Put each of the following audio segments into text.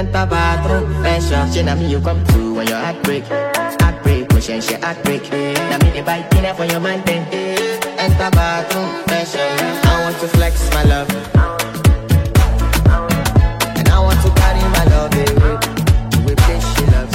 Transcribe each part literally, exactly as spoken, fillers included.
enter bathroom, fashion. She na me you come through when your heart break. Heart break, push and she heart break. Na me the bite dinner for your man then. Enter bathroom, fashion. I want to flex my love, and I want to carry my love away with this she loves.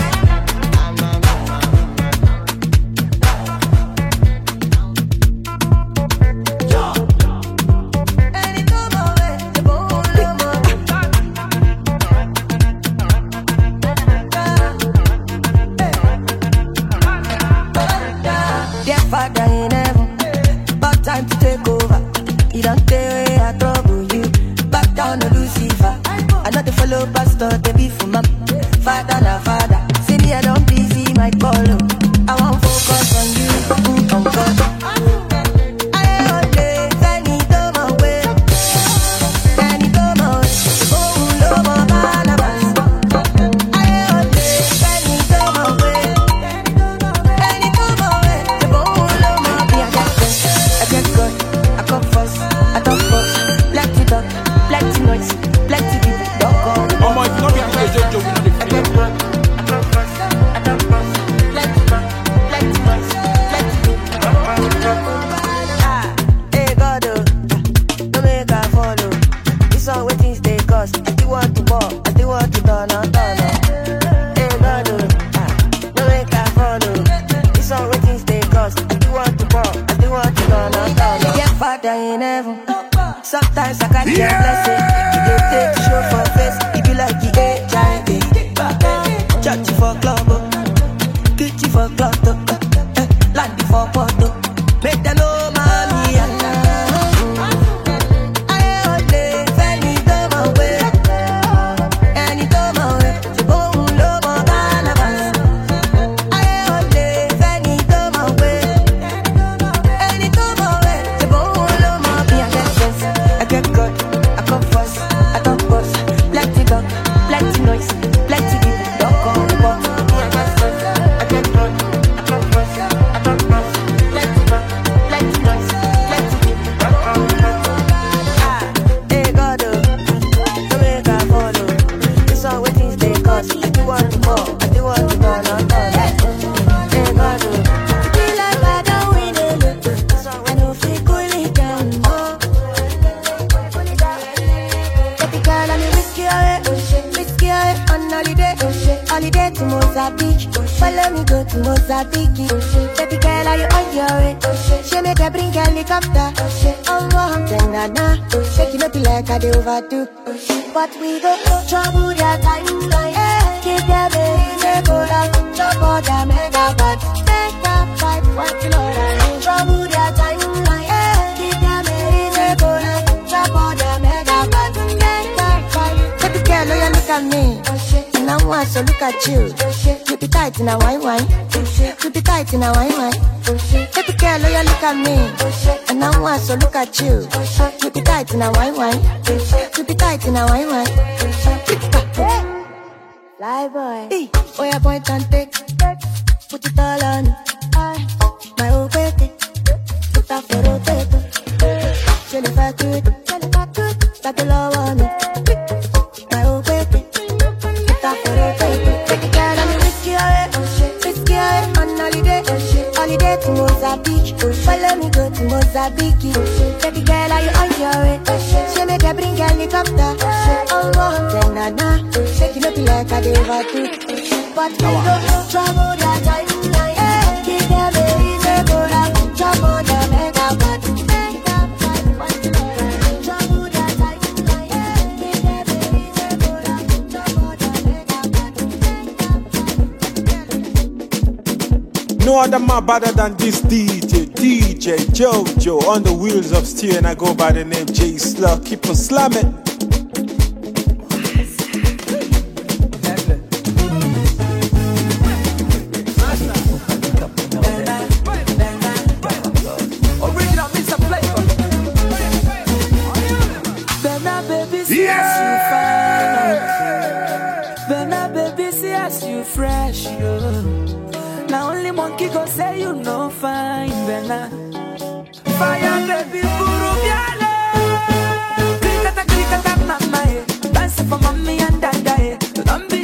Follow pastor, they be for my father, na father. See me, I don't busy my call. I won't focus on you, on God. I all day, any do my way, any do my way. Oh, no more cannabis. I all day, any do my way, any do my way. Oh, no more be a get I get good, I come first, I come first. Plenty talk, plenty noise, plenty people. Oh my God, we have to do it. Hey God, don't make her follow. This all what things they cost. I still want to ball, I still want to turn on, turn on. Hey God, don't make her follow. This all what things they cost. I still want to ball, I still want to turn on, turn on. Yeah, Father in heaven. Sometimes I can't get blessed. You get take show for face. If you like the H I V, church for club, kitchen for club, land for photo. Make them know mommy and I all day, any do my way, any do my way. The bone low more cannabis. I all day, any do my way, any do my way. The bone low more be a get sense. I get good, I come first, I come first. Plenty talk, plenty noise, plenty people don't come but I get first, I get good, I come first, I come first. Plenty talk, plenty noise, plenty people don't come but ah, hey God, oh, don't make her follow. This all what things they cost. I do want to go, I do want to go, no, no, no. Hey God, oh, be like I don't win it. So I know if you cool it down, oh. Baby girl, I'm risky away, risky away on holiday, holiday to Mozambique. Follow me go to Mozambique. Baby girl, are you on your way? She make a bring helicopter. Oh, wow, then na na. Shake it up like I do overdo. But we go trouble that timeline. Keep their baby, they go down. Trouble that megabyte. Make up five, what you know that. Trouble that timeline. Keep their baby, they go down. Trouble that megabyte. Make up five. Baby girl, oh, you look at me. And I want to look at you. You be tight in a wine wine. You be tight in a wine wine. Baby girl, oh, you look at me. And I want to look at you. You be tight in a wine wine. You be tight in a wine wine. Fly boy. Hey, oh, yeah, point and take. Put it all on. My old baby. Put that for rotate. Jelly fat to it. Got the law on it. My old baby. Put that for rotate. Baby girl, I'm risky away. Risky away on holiday. Holiday to Mozambique. Follow me go to Mozambique. Baby girl, are you on your way? She make a bring helicopter. Oh, wow, then na na. Shake it up like I do overdo. But we go trouble that timeline. Keep them baby, they go down. Trouble that megabyte. Trouble that timeline. Keep them baby, they go down. Trouble that megabyte. No other man better than this D J, D J Jojo on the wheels of steel, and I go by the name J Slug. Keep on slamming. Fresh, yo. Now only monkey go say you no fine, Bella. Fire baby, buru biale. Click at a click at a mama, dance for mommy and dada. Don't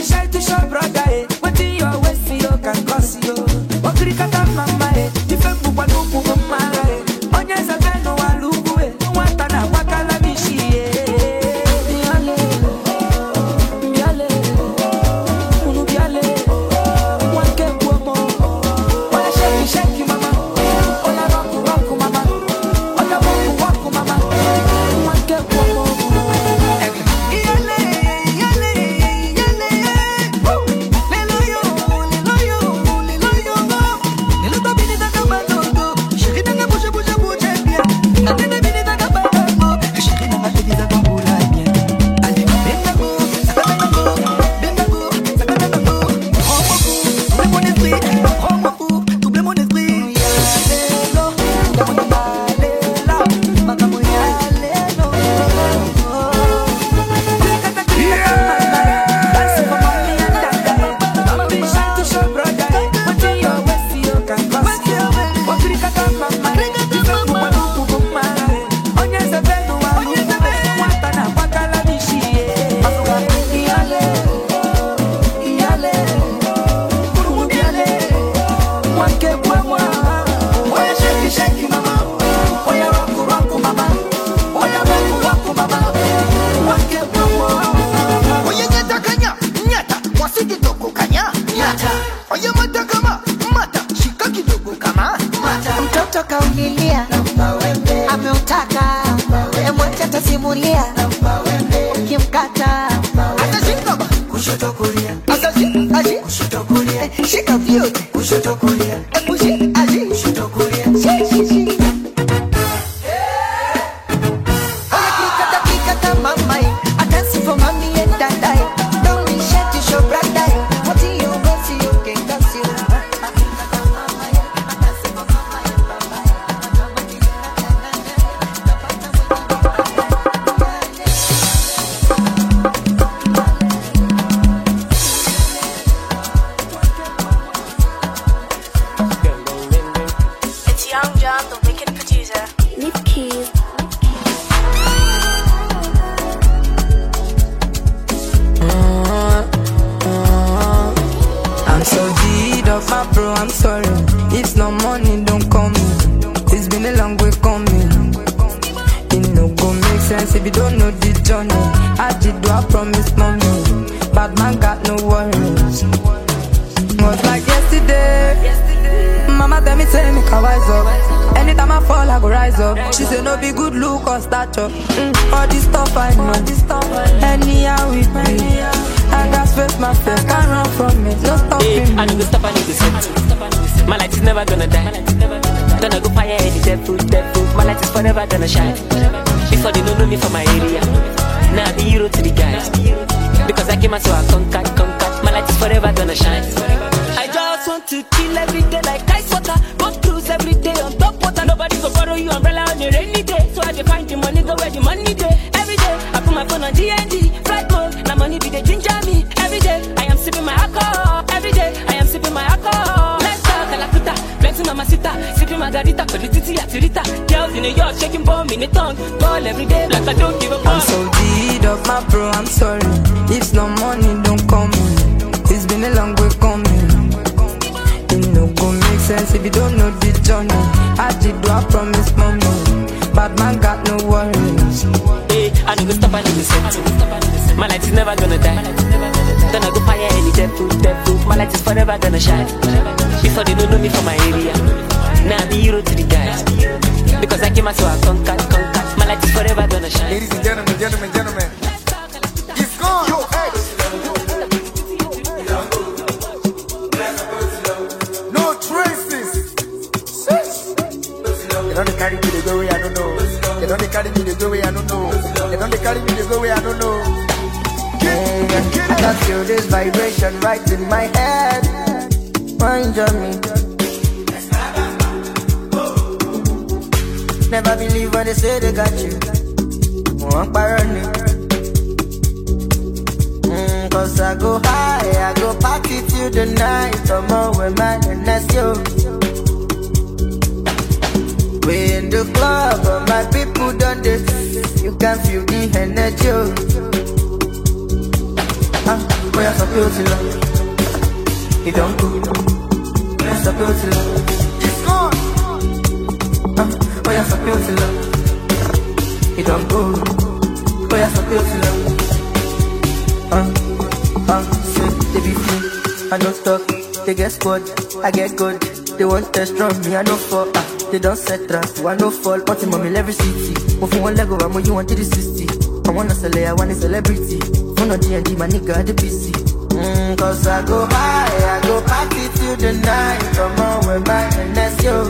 yeah, so built to love. It's gone. Uh, oh, yeah, so built to love. It don't go. Oh, yeah, so built to love. Uh, uh, say, they be free. I don't stop. They get squad. I get good. They want test from me. I no fall. Uh, they don't set trust. I no fall. But in my every city. Move from one leg over, you want to the sixty. I wanna sell it, I want a celebrity. Phone on G and D, my nigga, the P C. Mm, cause I go high, I go party till the night. Come on with my N S yo.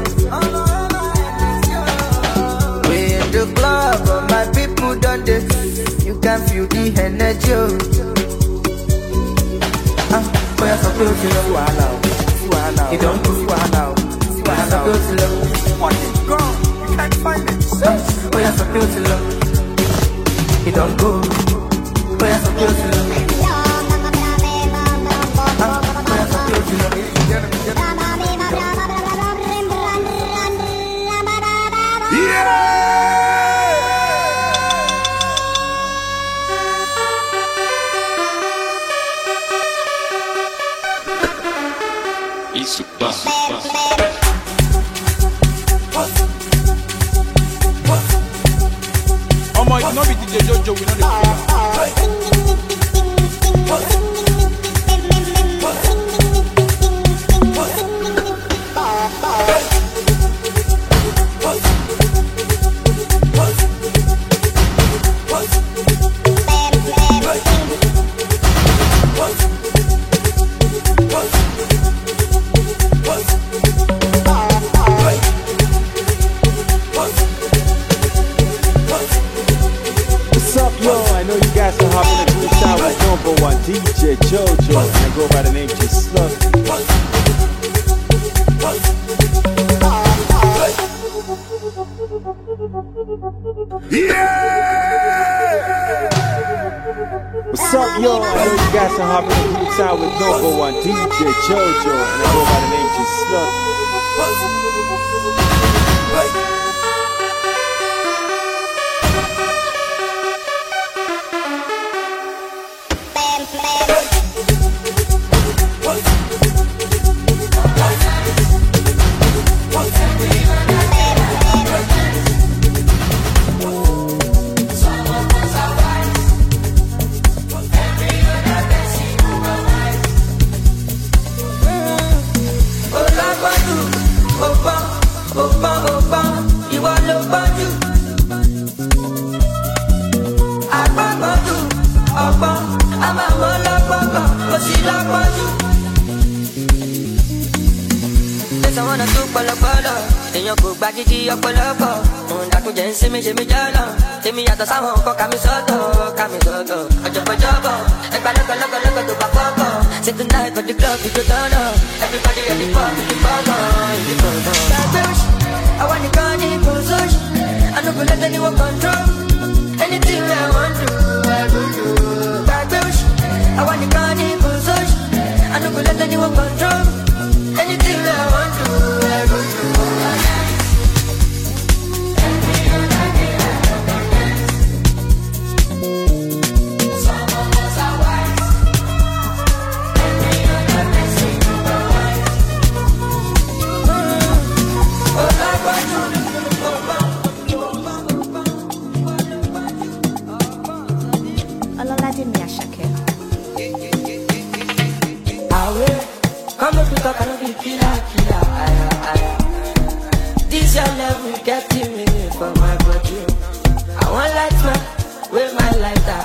We in the club, but my people done this. You can feel the energy. Ah, boy, I'm so close to love. You don't go, you are now. I'm so close to love. What is gone? You can't find it. Ah, boy, I'm so close to love. You don't go. Boy, I'm so close to love. Isso passa. Oh my, you know me D J Jojo, we know the D J Jojo, and I go by the name J Slug. Yeah! What's up, yo? I know you guys are hopping in the group time with number one D J Jojo, and I go by the name J Slug. Temi yàtọ̀ sáwọn nǹkan kàmí sọ́tọ̀, kàmí sọ́tọ̀. Ọ̀jọ̀gbọ̀jọ̀gbọ̀, ẹgbà lọ́kọ̀ lọ́kọ̀ lọ́kọ̀ tó bá fọ́kọ̀. Say tonight for the club we go turn up. Everybody ready for me to come on, to come on. Babush, I want the gun in Kososh. I no go let anyone control. Anything I want to, I will do. Babush, I want the gun in Kososh. I no go let anyone control. Anything I want to, I will do. This your level getting me for my body. I want light man with my lighter.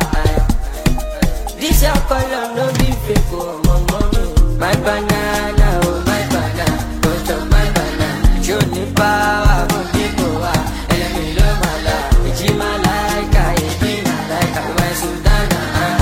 This your color no be fake, oh my mommy. My banana, oh my banana, touch of my banana. Show me power, oh people, and me love my life. It's my like, I be my like, my Sudana.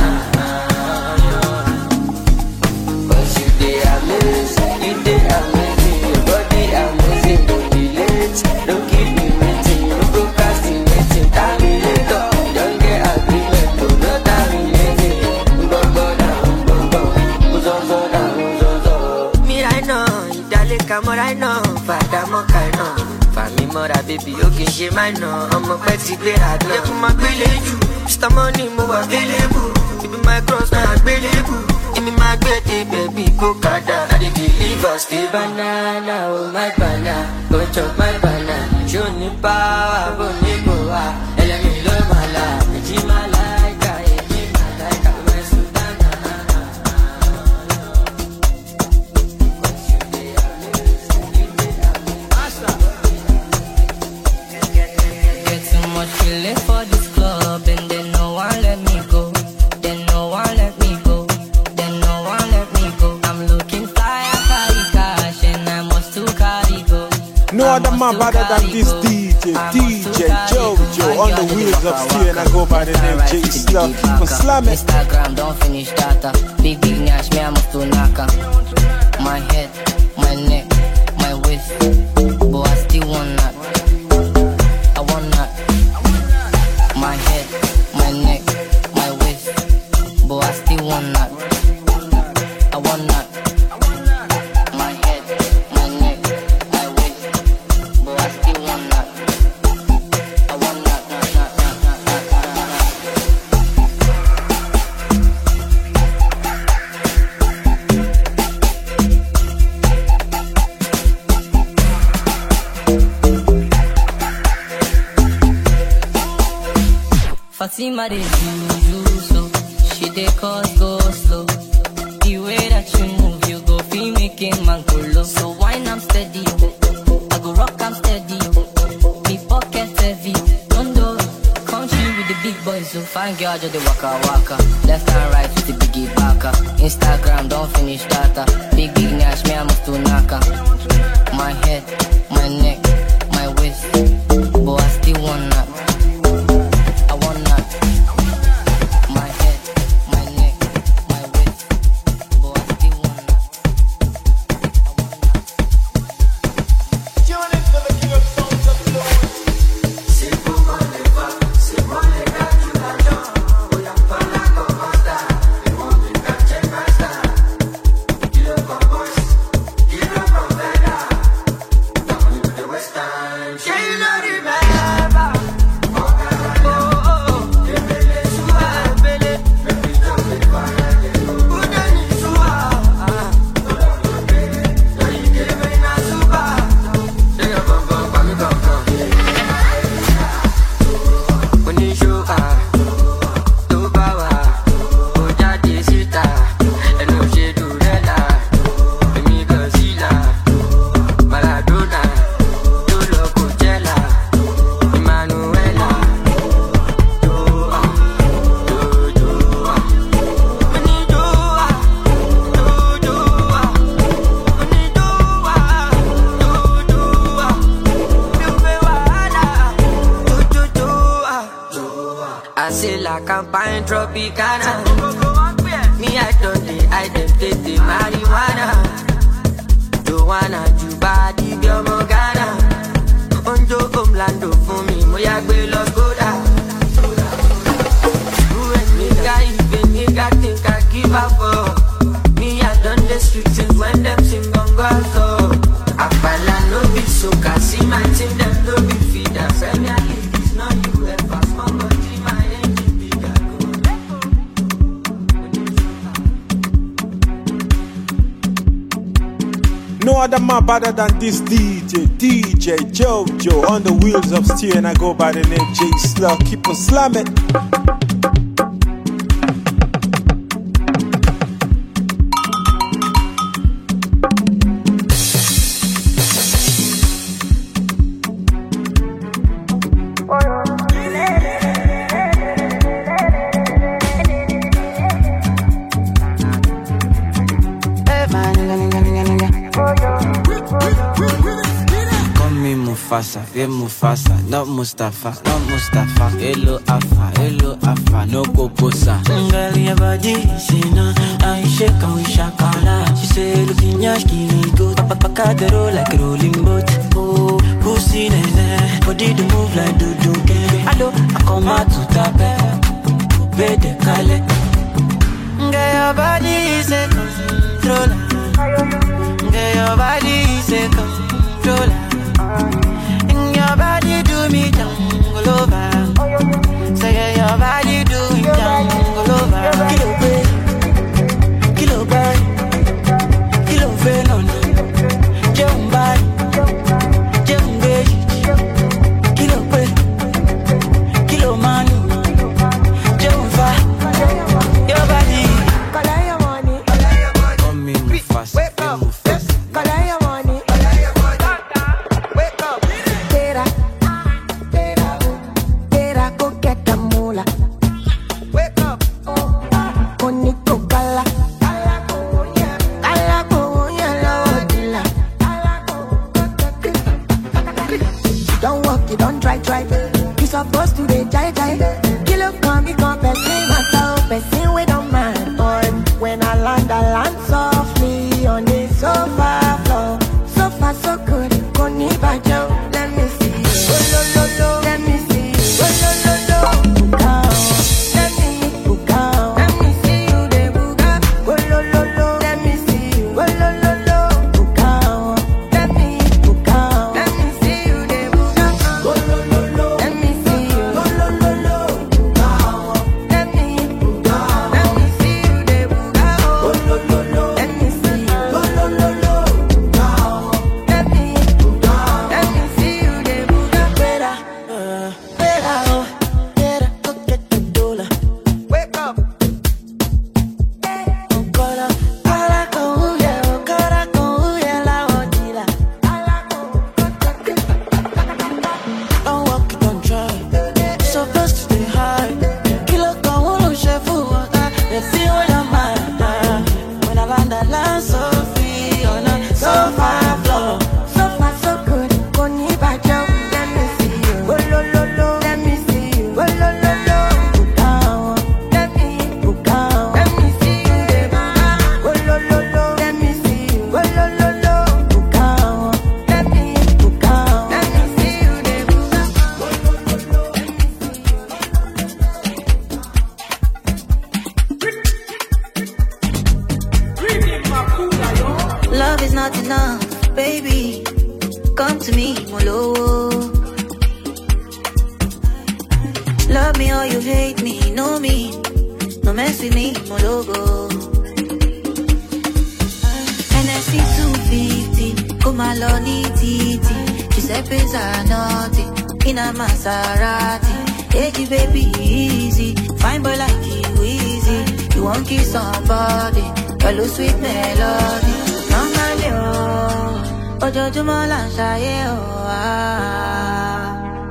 Cause you they amazing, you they amazing, your body amazing, don't be late, don't keep me waiting, no procrastinating, terminator, don't get agreement, no terminating, go go down, go go, who's on go down, who's on go. Me right now, Italy come right now, Fada Mokai now, Fami Mora baby, you can share my no, I'm a petty player, look my village, Mister Money, more available. Give me my cross, my available. Give me my baby, baby, go kada. I did deliver, stay banana, oh my banana. Go chop my banana. Show me power, go me go ah. Let me love my life, me keep my life, I keep my life, I my Sudana. Get too much feeling for this club, and then no one let me go. Then no one let me go. Then no one let me go. I'm looking fly, I carry cash, and I must to carry go. No other man better than this D J, D J Jojo on the wheels of steel, and I go by the name J Slug. For Slam it. Instagram don't finish data. Big big nash, me I must to knock her. My head, my neck, my waist, but I still want that. I want that. My head, my neck, my waist, but I still want that. I want that. My head, my neck, my waist, but I still want that. I want that. Fatima dey do you so, she dey cause go slow. The way that you move, you go feel making man go low. So wine I'm steady, I go rock I'm steady. Me pocket heavy, don't do country with the big boys. So fine girl just dey waka waka, left and right with the biggie baka. Instagram don't finish data, big big nash me I must to knock her. My head, my neck, my waist, but I still want that. I want that. My head, my neck, my waist, but I still want that. I want that. Tune in for the king of songs of the Lord. C'est pour moi les pas, c'est moi les gars qui l'adore. Oh y'a pas la costa, et mon big catch basta. Il le compose, il le proveda. Down into the western, she know the remember. Campagne Tropicana. Me I don't dey, I dem take the marijuana. Joanna, Juba, di Biomo Ghana. Onjo Omlando for me, moya gbe Los Goda. Who and me guy, even nigga think I give up for. Me I done the streets since when them sing bongo so. Apala no be soca, see my team them no be feeder. Premier League is not U F A, small body my engine bigger. No other man better than this D J, D J Jojo on the wheels of steel, and I go by the name J Slug. Keep on slamming. Mufasa, yeah Mufasa, not Mustafa, not Mustafa. Hello Afa, hello Afa, no Kokosa. Girl, your body, she know I shake and we shakala. She say, looking yash, give me go. Papa paka the roll like a rolling boat. Oh, pussy nene, body to move like do do game. Hello, I come out to tape, bede kale. Girl, your body is a controller. Girl, your body is a controller. And your body do me jungle over. Say your body you don't try, try. You supposed to be jai jai. Kill up, come, me come, person, matter, person, we don't mind. On when I land, I land softly on the sofa floor. So far, so good, koni bajo. Let me see you. Oh, lo, lo, lo. Let me see you. Oh, lo, lo, lo. Buka, oh. Let me buka, oh. Let me see you, de buka. Oh, lo, lo, lo. Let me see you. Oh, lo, lo, lo. Buka, oh. Let me buka, oh. Let me see you, de buka. Oh, lo, lo, lo. Let me see you. Oh, lo, lo, lo. Buka, oh. Let me buka, oh. Let me see you, de buka. Oh, lo, lo, lo. Let me see you. Oh, lo, lo, lo. Buka, oh. Let me buka, oh. Let me see you, de buka. Better, uh, better, oh. Better, go get the dollar. Wake up. Okora, para con huye, okora con huye la odila. Don't walk, don't try. Supposed to stay high. Kilo con uno chef water. They feel when I'm mad. When I land, I land so free on a sofa floor. So far, so good. Koni bajo. Let me see you. Oh, lo, lo, lo. Let me see you. Oh, lo, lo, lo. Buka, oh. Let me buka, oh. Let me see you, de buka. Oh, lo, lo, lo. Let me see you. Oh, lo, lo, lo. Buka, oh. Let me buka, oh. Let me see you, de buka. Oh, lo, lo, lo. Let me see you. Love is not enough, baby. Come to me, Molo. Love me or you hate me, know me. No mess with me, Mologo. N S C two fifty, Kumaloni Titi. Giuseppe Zanotti, in a Maserati. Take it, baby, easy. Fine boy like you, easy. You won't kiss somebody, a little sweet melody. Normally, oh, ojoojúmọ́ là ń ṣayé, oh, ah.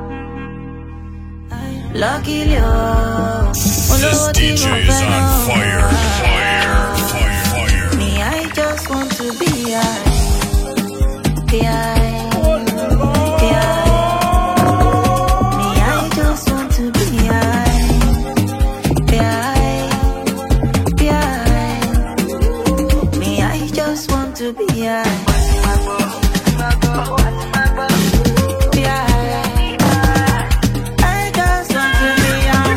Luckily, oh, This olówó D tí J mo is fẹ́ on náà, fire, ah. fire, fire, fire. Me, I just want to be high, be high, be high. Me, I just want to be high, be high, be high. Me, I just want to be high. Be high. I just want to be high.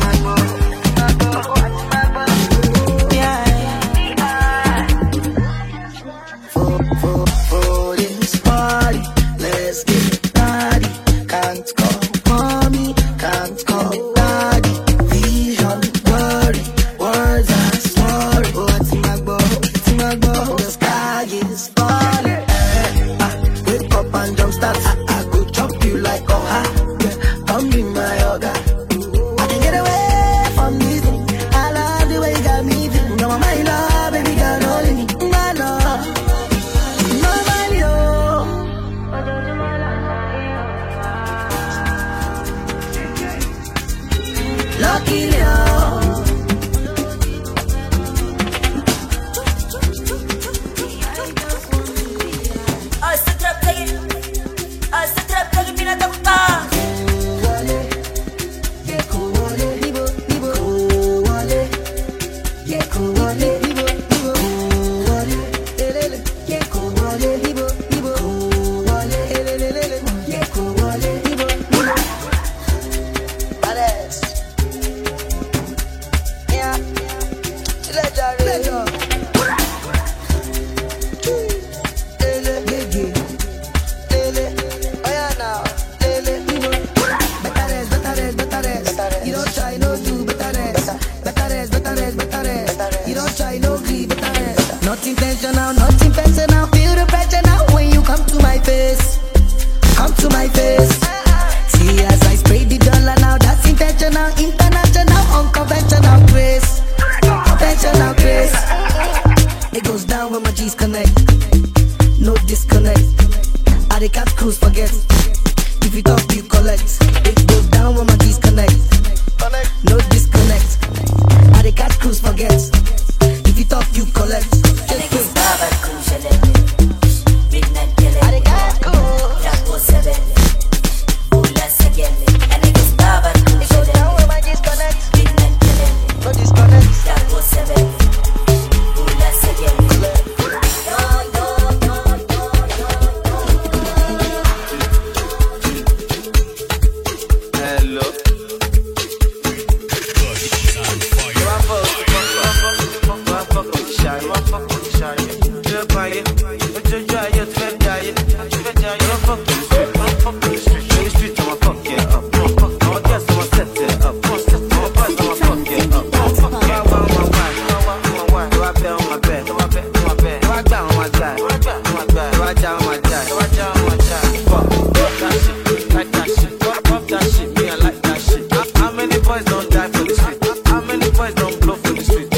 Be high. For, for, for this party, let's get naughty. Can't call mommy, can't call daddy. Vision, worry, words are story. What's my bow, what's my bow? The sky is falling. Eh, ah, wake up and jump start. I, I go chop you like a hat. Yeah, come be my yoga. I can get away from this thing. I love the way you got me feeling. Now my love, baby, got only me. My love. Nobody, oh. Luckily, oh. Not intentional, not intentional. Feel the pressure now when you come to my face. Come to my face. See as I spray the dollar now. That's intentional, international, unconventional grace. Conventional grace. It goes down when my G's connect. No disconnect. I the cat cruise forget. If you talk, you collect. It goes down when my G's connect. No disconnect. I the cat cruise forget. If you talk, you collect. Midnight killing. I got cool. fuck in the street. In the street, I'ma fuck it up. I'ma guess I'ma set it up. I'ma fuck it up. I'ma fuck it up. Do I bet on my bed? Do I bet on my bed? Do I down on my die? Do I down on my die? Do I down on my die? Do I down on my die? Fuck that shit, like that shit. Fuck that shit, me I like that shit. How many boys don't die for the street? How many boys don't blow for the street?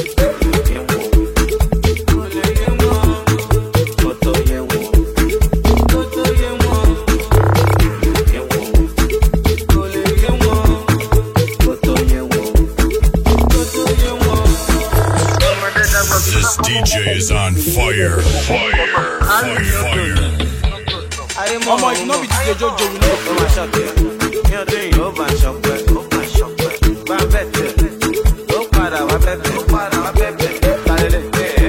This D J is on fire, fire, fire, fire. Oh my, no be D J Jojo, we know. Oh my shot, yeah. You're doing your van shop, oh my shop, van bet, oh para, va bet, oh para, va bet, dale,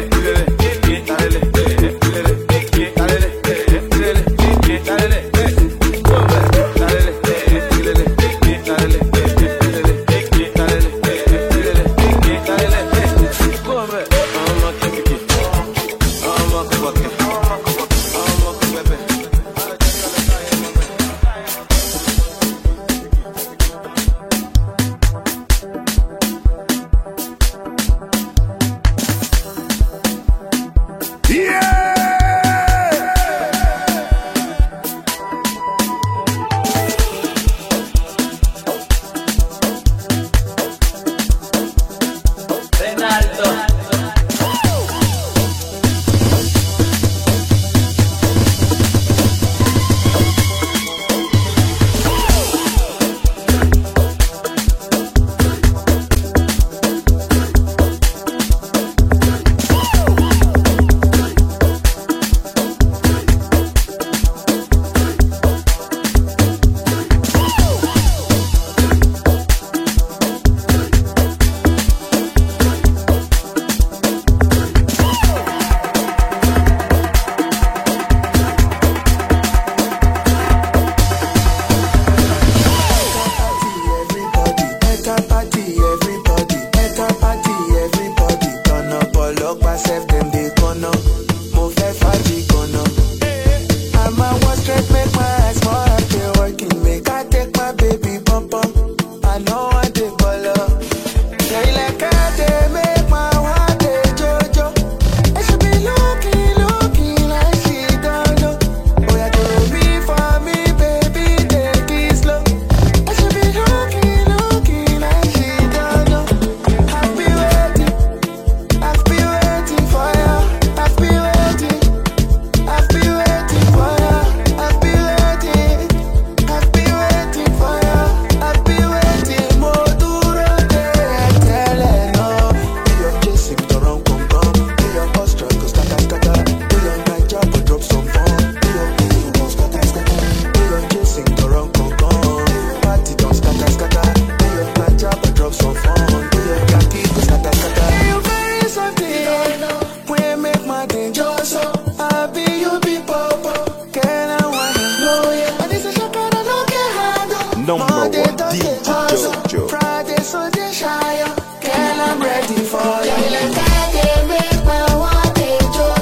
Number one, D J Jojo. Friday, Sunday, Shire. Girl, I'm ready for you. Like Friday, make my one day,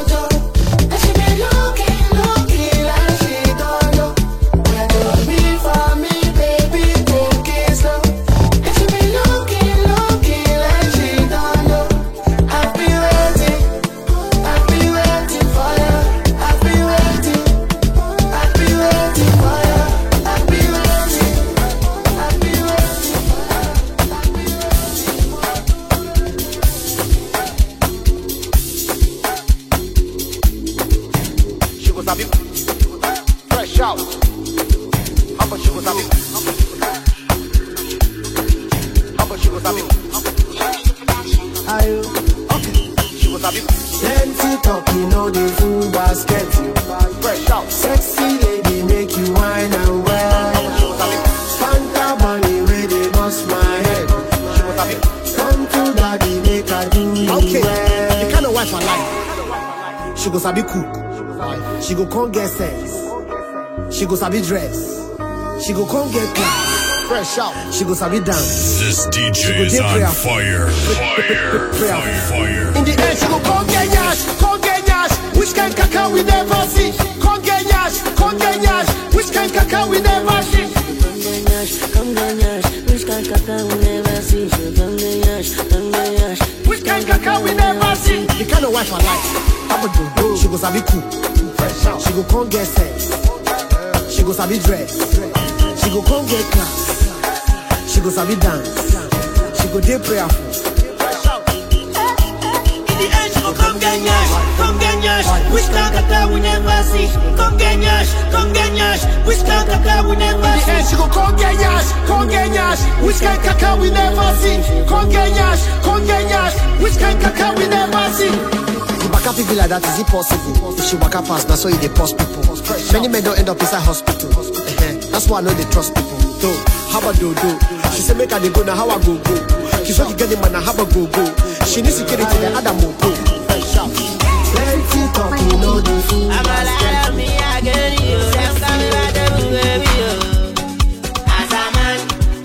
Jojo. And she be looking, looking like she don't know. Where do be for me, baby, take it slow. And she be looking, looking like she don't know. I've been waiting, I've been waiting for you. I've been waiting, I've been waiting for you. I've been waiting. Fresh out. How much you was having? How much you was having? Are you? Okay. She was having. Plenty talking, know the full basket. Fresh out. Sexy lady make you wine and well. How much you was having? Fanta money where they bust my head. She was having. Come to daddy make her do me Okay. well. The kind of wife I like. She go sabi cook. She go come get sense. She go sabi dress. She go come get class. Fresh out. She go sabi dance. This D J is on fire, fire, fire, fire. In the end, she go come get yash, come get yash. Which kind cacao we never see? Come get yash, come get yash. Which kind cacao we never wife I like. Papa do do. She go sabi cook. She go come get sex. She go sabi dress. She go come get class. She go sabi dance. She go dey prayerful. In the end, she go come get nyash, come get nyash. Which kind of car we never see? Come get nyash, come get nyash. Which kind of car we never see? In the end, she go come get nyash, come get nyash. Which kind of car we never see? Come get nyash, come get nyash. Which kind of car we never see? The baka people like that, is it possible? If she waka pass, that's why they post people. Many men don't end up inside hospital. That's why I know they trust people. So, how about do do? She say make her they go now, how I go go? She saw you get the man, how I go go? She needs security, the other mo go. Plenty talk, you know the food. I'm a lot of me, I get you. Just tell me about the baby, you. As a man,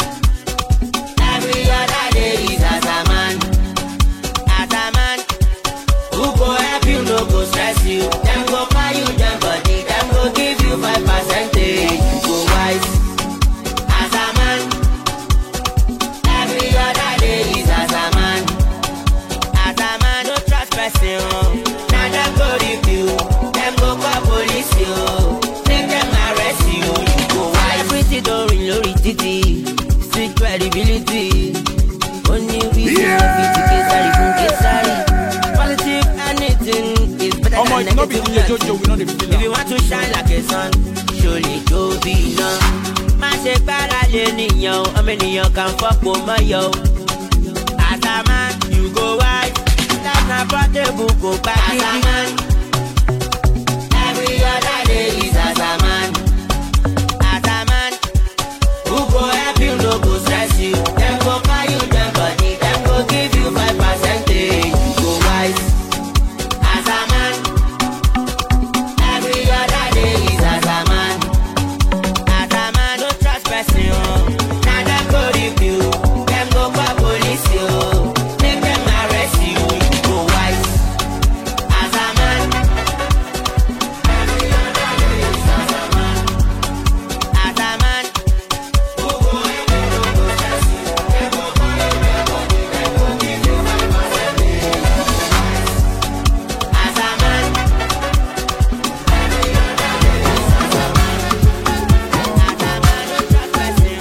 every other day is as a man. As a man, who go help you, no go stress you. Them go buy you, them body, them go give you five percentage. Go wise. As a man, every other day is as a man. As a man, no trust person. Now them go review, them go call police you. Make them arrest you. You go wise. Everything don't reload it. Street credibility. Only we know if you get sorry, you get sorry. Positive anything is better oh than my, negative. Jojo, Jojo, we know the if you want to shine like a sun, surely go be no. Man say para leniyo, how many you can fuck with my yo? As a man, you go wise. That's not portable, go back. As a man, every other day is as a man. As a man, who go help you, no go stress you. Them go buy you, them body, them go give you five percentage. Go wise. As a man, every other day is as a man. As a man, don't trust person. Now them go review, them go call police you. Make them arrest you. Go wise. As a man, every other day is as a man. As a man, who go help you, no go stress you. Them go call you, them body, them go give you five percentage. As a man, every other day is as a man. As a man, don't trust person.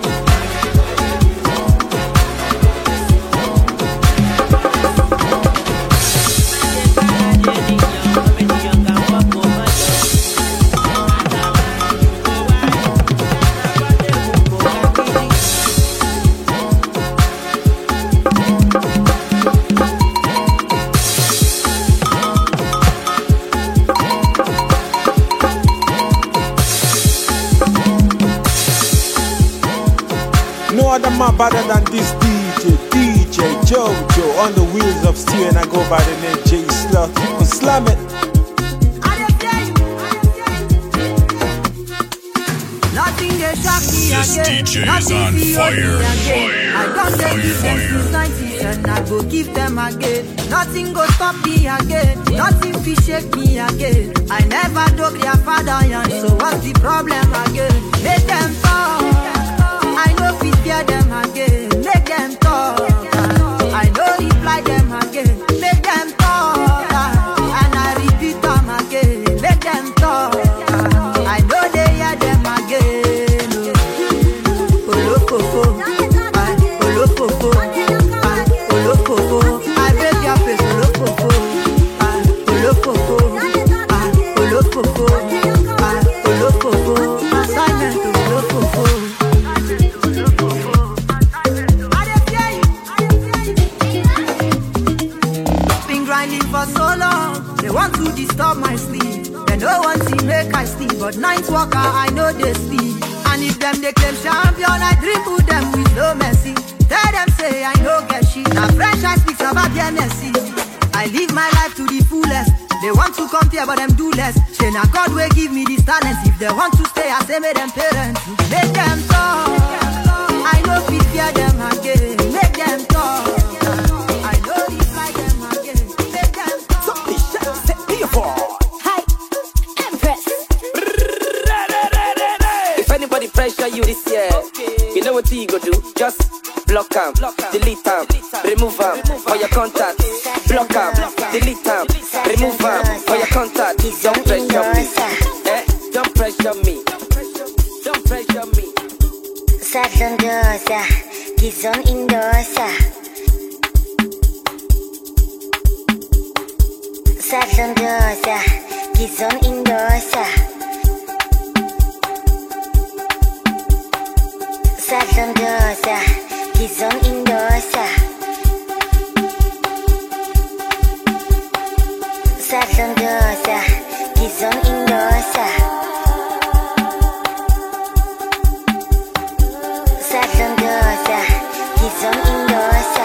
No other man better than this D J, D J Jojo on the wheels of steel, and I go by the name J Sloth. You can slam it. Nothing they shock me This again. D J is Nothing on they fire, hold me again. fire, I don't get fire, this fire. since nineties and I go give them again. Nothing go stop me again. Nothing fi shake me again. I never dog their father young, so what's the problem again? Make them talk. I know fi fear them again. Make them talk. I know reply them again. Make them talk. And I repeat them again. Make them talk. I know they hear them again. Olofofo, ah, olofofo, ah, olofofo. I break your face, olofofo, ah, olofofo, ah, olofofo, ah, olofofo. Assignment, olofofo. Been grinding for so long, they want to disturb my sleep. They no want to make I sleep, but night walker I know they sleep. And if them they claim champion, I dribble them with no mercy. Tell them say I no get shit. Now French I speak about their mercy. I live my life to the fullest. They want to compare, but them do less. Say now God will give me this talent. If they want to stay, I say make them parents. Make them talk. I know fit fear them again. Make them talk. I know reply them again. Make them talk. Hi, Empress. If anybody pressure you this year, you know what you go do. Just block am, delete am, remove am for your contact. Block am, delete am, remove am for your contact. Don't pressure me, eh? Don't pressure me, don't pressure me. Saturn dosa, Gizon indosa. Saturn dosa, Gizon indosa. Saturn dosa, Gizon indosa. Saturn dosa, Gizon indosa. Saturn dosa, Gizon indosa.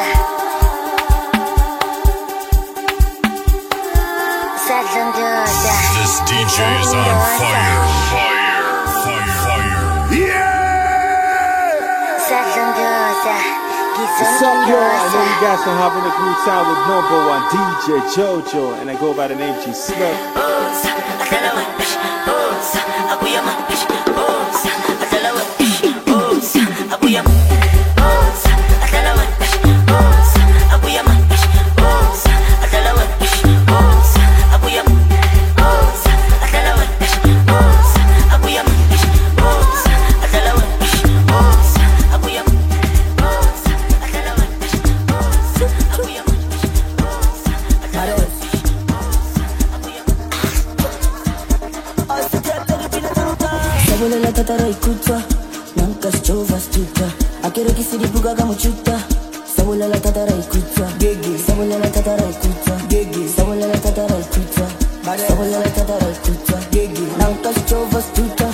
Saturn dosa. This D J is on fire, fire, fire, fire. Yeah! Saturn dosa, Gizon What's up, y'all? I know you indosa. guys are having a good time with number one D J Jojo, and I go by the name G Slug. Sabolela tatara ikutwa, nanka chova stuka. Akere kisiri buga kama chuta. Sabolela tatara ikutwa, gege. Sabolela tatara ikutwa, gege. Sabolela tatara ikutwa, sabolela tatara ikutwa, gege. Nanka chova stuka.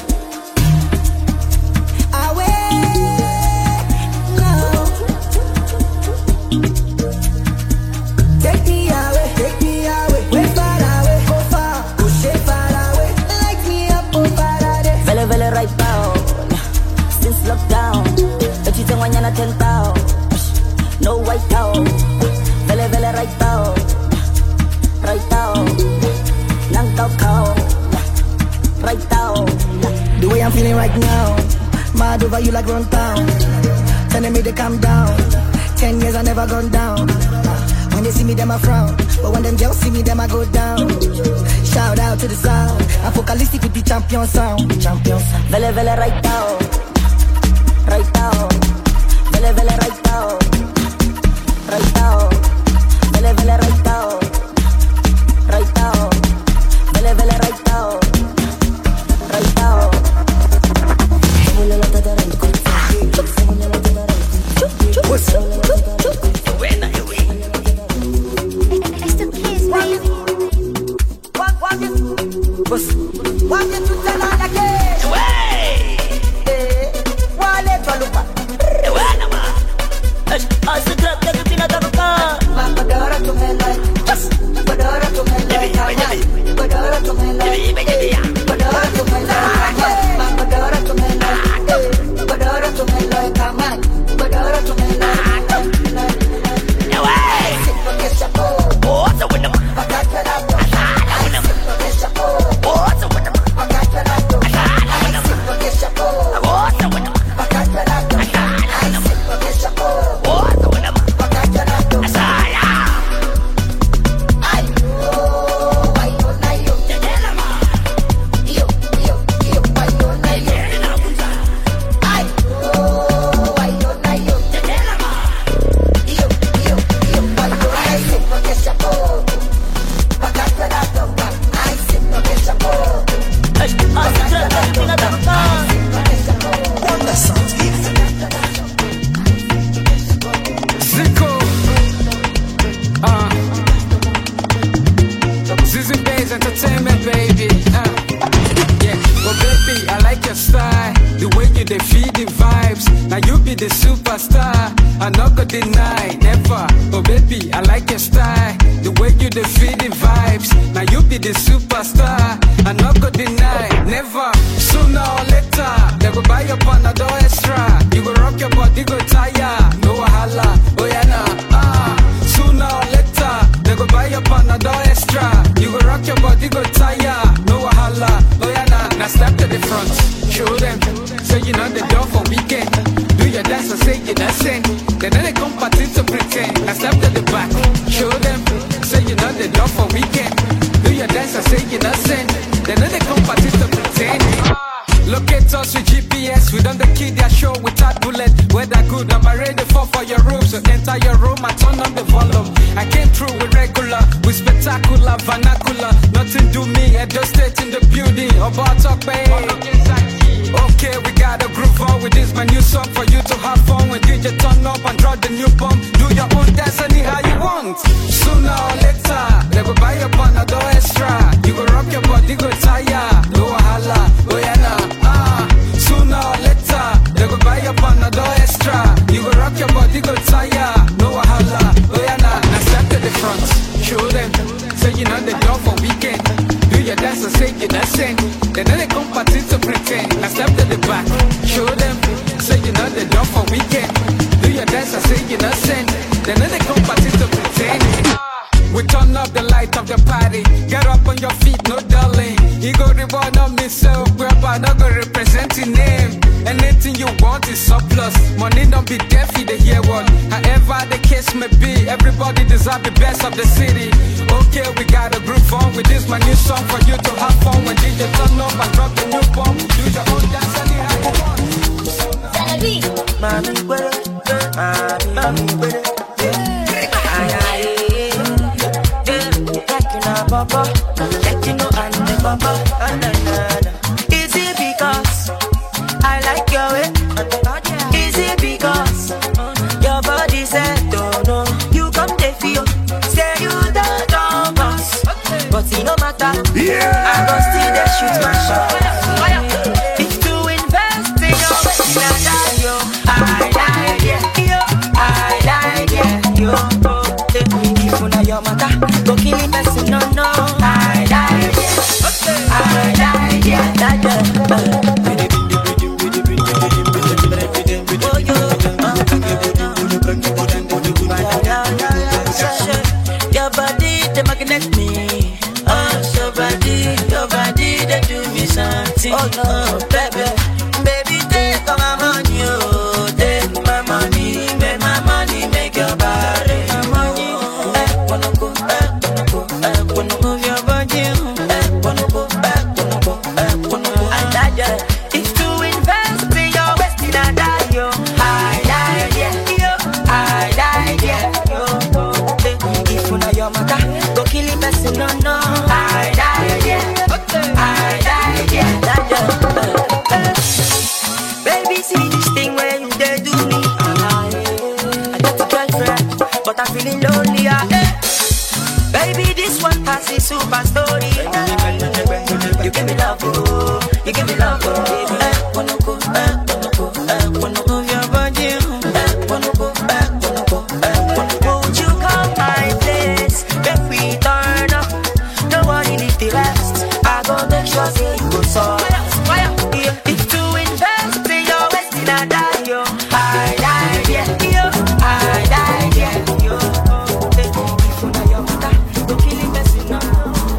Take me away, take me away, way far away, go far, push it far away, light me up, oh Faraday. Vele vele right down, since lockdown. Echitengwanya na ten tao, no white tao. Vele vele right down, right down. Nang tao kao, right down. The way I'm feeling right now, mad over you like run town. Telling me to calm down. Ten years I never gone down. When they see me, them I frown. But when them girls see me, them I go down. Shout out to the sound. I'm focalistic with the champion sound. Champion sound. Vele vele right down, right down. Vele vele right down, right down. Vele vele right down, right down. Vele vele right down, right down. Sabolela la tatara ikutwa, sabolela la tatara ikutwa. What's up? When are you in? It's the kids, baby. Walk, walk it. What's walk it to the land again. Eh, wale tolupa. Badora to me like, badora to me like, badora to me like, badora to me like, badora to me like, badora to me like, badora to me like. Show them, so you know the door for weekend. Do your dance. dance and say you're not sent. Then they come party to pretend. I step to the back, show them, say you're not the door for weekend. Do your dance and say you're not sent. Then they come party to pretend. Locate us with G P S, we done the kid their show without bullet. Weather good, I'm ready for for your room. So enter your room, I turn on the volume. I came through with regular, with spectacular, vernacular. Nothing do me, I just stay in the building. About talk, babe. Okay, we got a groove on with this, my new song for you to have fun. When D J turn up and drop the new bomb, do your own dance anyhow you want. Sooner or later, they go buy your panadol extra. You go rock your body, go tire. No wahala, oh yeah nah. Ah, sooner or later, they go buy your panadol extra. You go rock your body, go tire. No wahala, oh yeah nah. Now step to the front, show them, say you know the door for weekend. Do your dance and say you're not sent. Then they come party to pretend. Now step to the back, show them, say you know the door for weekend. Do your dance and say you're not sent. Then they come party to pretend. We turn up the light of the party. Get up on your feet, no darling. You go reward on me, so grandpa not go represent your name. Anything you want is surplus. Money don't be deaf, you the hear one. However the case may be, everybody deserve the best of the city. Okay, we got a groove on with this, my new song for you to have fun. When D J turn up and drop the new bomb, do your own dance anyhow you want. Mami, bueno, mami, mami, bueno. Ay, ay, Papa, let you know I'm the papa. Ah, na, na, na. Is it because I like your way? Is it because your body said don't know? You come to feel, say you don't know us, but it no matter. Yeah. I go still they shoot my shot. If to invest in your way, na that yo, I like it, yo, I like it, yo. If una your matter, go kill it, person no no. I like it, I like it, I like it. Your body, they magnet me. Oh, your body, your body, they do me something. Oh no, baby, baby, take all my money, oh, take my money, make my money, make your body. No, no, I die, yeah. I die, yeah. Baby, see this thing where you they do me. I got a girlfriend, but I'm feeling lonely. Yeah. Baby, this one has a super story. You give me love, oh. You give me love, oh. Eh, wanna go, eh, wanna go, eh, wanna move your body, eh, wanna go, eh, wanna go, eh, wanna go. Won't you come my place? Make we turn up. Nobody leave the rest. I go make sure say you go so. Fire, yeah. If to invest in your waist, in a die, yo. I die, yeah, yo. I die, yeah, yo. If you know your mother, go kill him, best you know.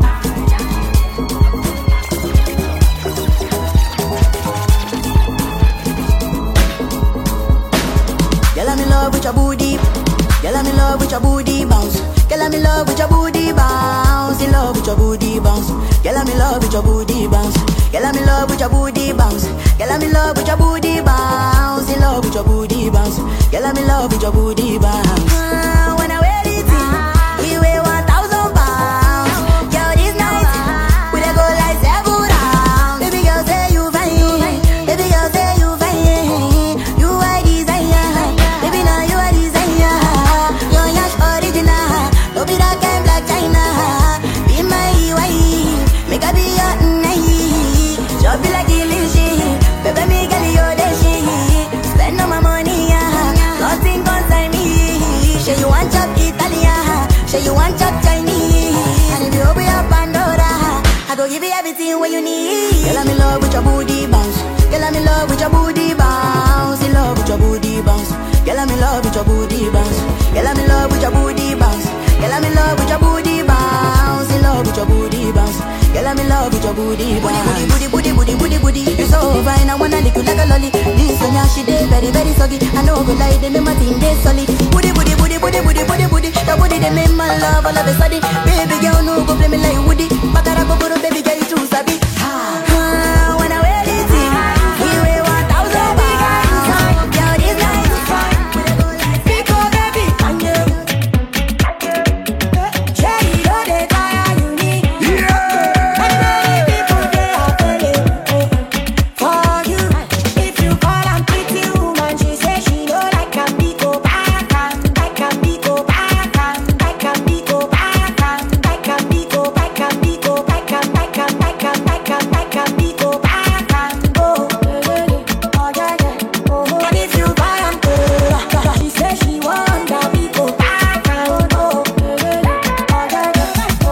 Girl, I'm in love with your booty. Girl, I'm in love with your booty bounce. Girl, I'm in love with your booty bounce. In love with your booty bounce. Girl, I'm in love with your booty bounce. Girl, I'm in love with your booty bounce. Girl, I'm in love with your booty bounce. In love with your booty bounce. Girl, I'm in love with your booty bounce. Ah, when I wear it, you weigh one thousand pounds. Girl, this night we dey go like seven rounds. Baby girl, say you fine. Baby girl, say you fine. You are desire. Baby, now you are desire. You're yash original. Don't be that kind black China. Be my wife. Make I be your night. Shop be like illusion. Baby, me girl, you're the shit. Spend all my money, yeah. Nothing concern me. Say you want chop Italian. Say you want chop Chinese. And if you open up Pandora, I go give you everything what you need. Girl, I'm in love with your booty bounce. Girl, I'm in love with your booty bounce. In love with your booty bounce. Girl, I'm in love with your booty bounce. Girl, I'm in love with your booty bounce. Girl, I'm in love with your booty bounce. In love with your booty bounce. Girl, I'm in love with your booty bounce. Booty, booty, booty, booty, booty, booty. You're so fine, I wanna lick you like a lolly. This one, yeah, she did very body very soggy. I know go lie, they make my thing they solid. Booty, booty, booty, booty, booty, booty, booty. Your booty they make my love all of a sudden. Baby girl, no go play me like Woody. Bakara go put baby girl, you too sabi. Ah, when I wear this thing, we weigh one thousand pounds. Girl, this night is fine. Pick up, baby, and you. Cherry, don't they tire you need? Yeah. And many people they are feeling for you. If you call am pretty woman, she say she know like can be go back and like can be go back and like can be go back and like can be go back and be go back and like can like can like can like can be go back and go. Oh yeah yeah. Oh, and if you buy am good, she say she want that we go back and go. Oh yeah yeah.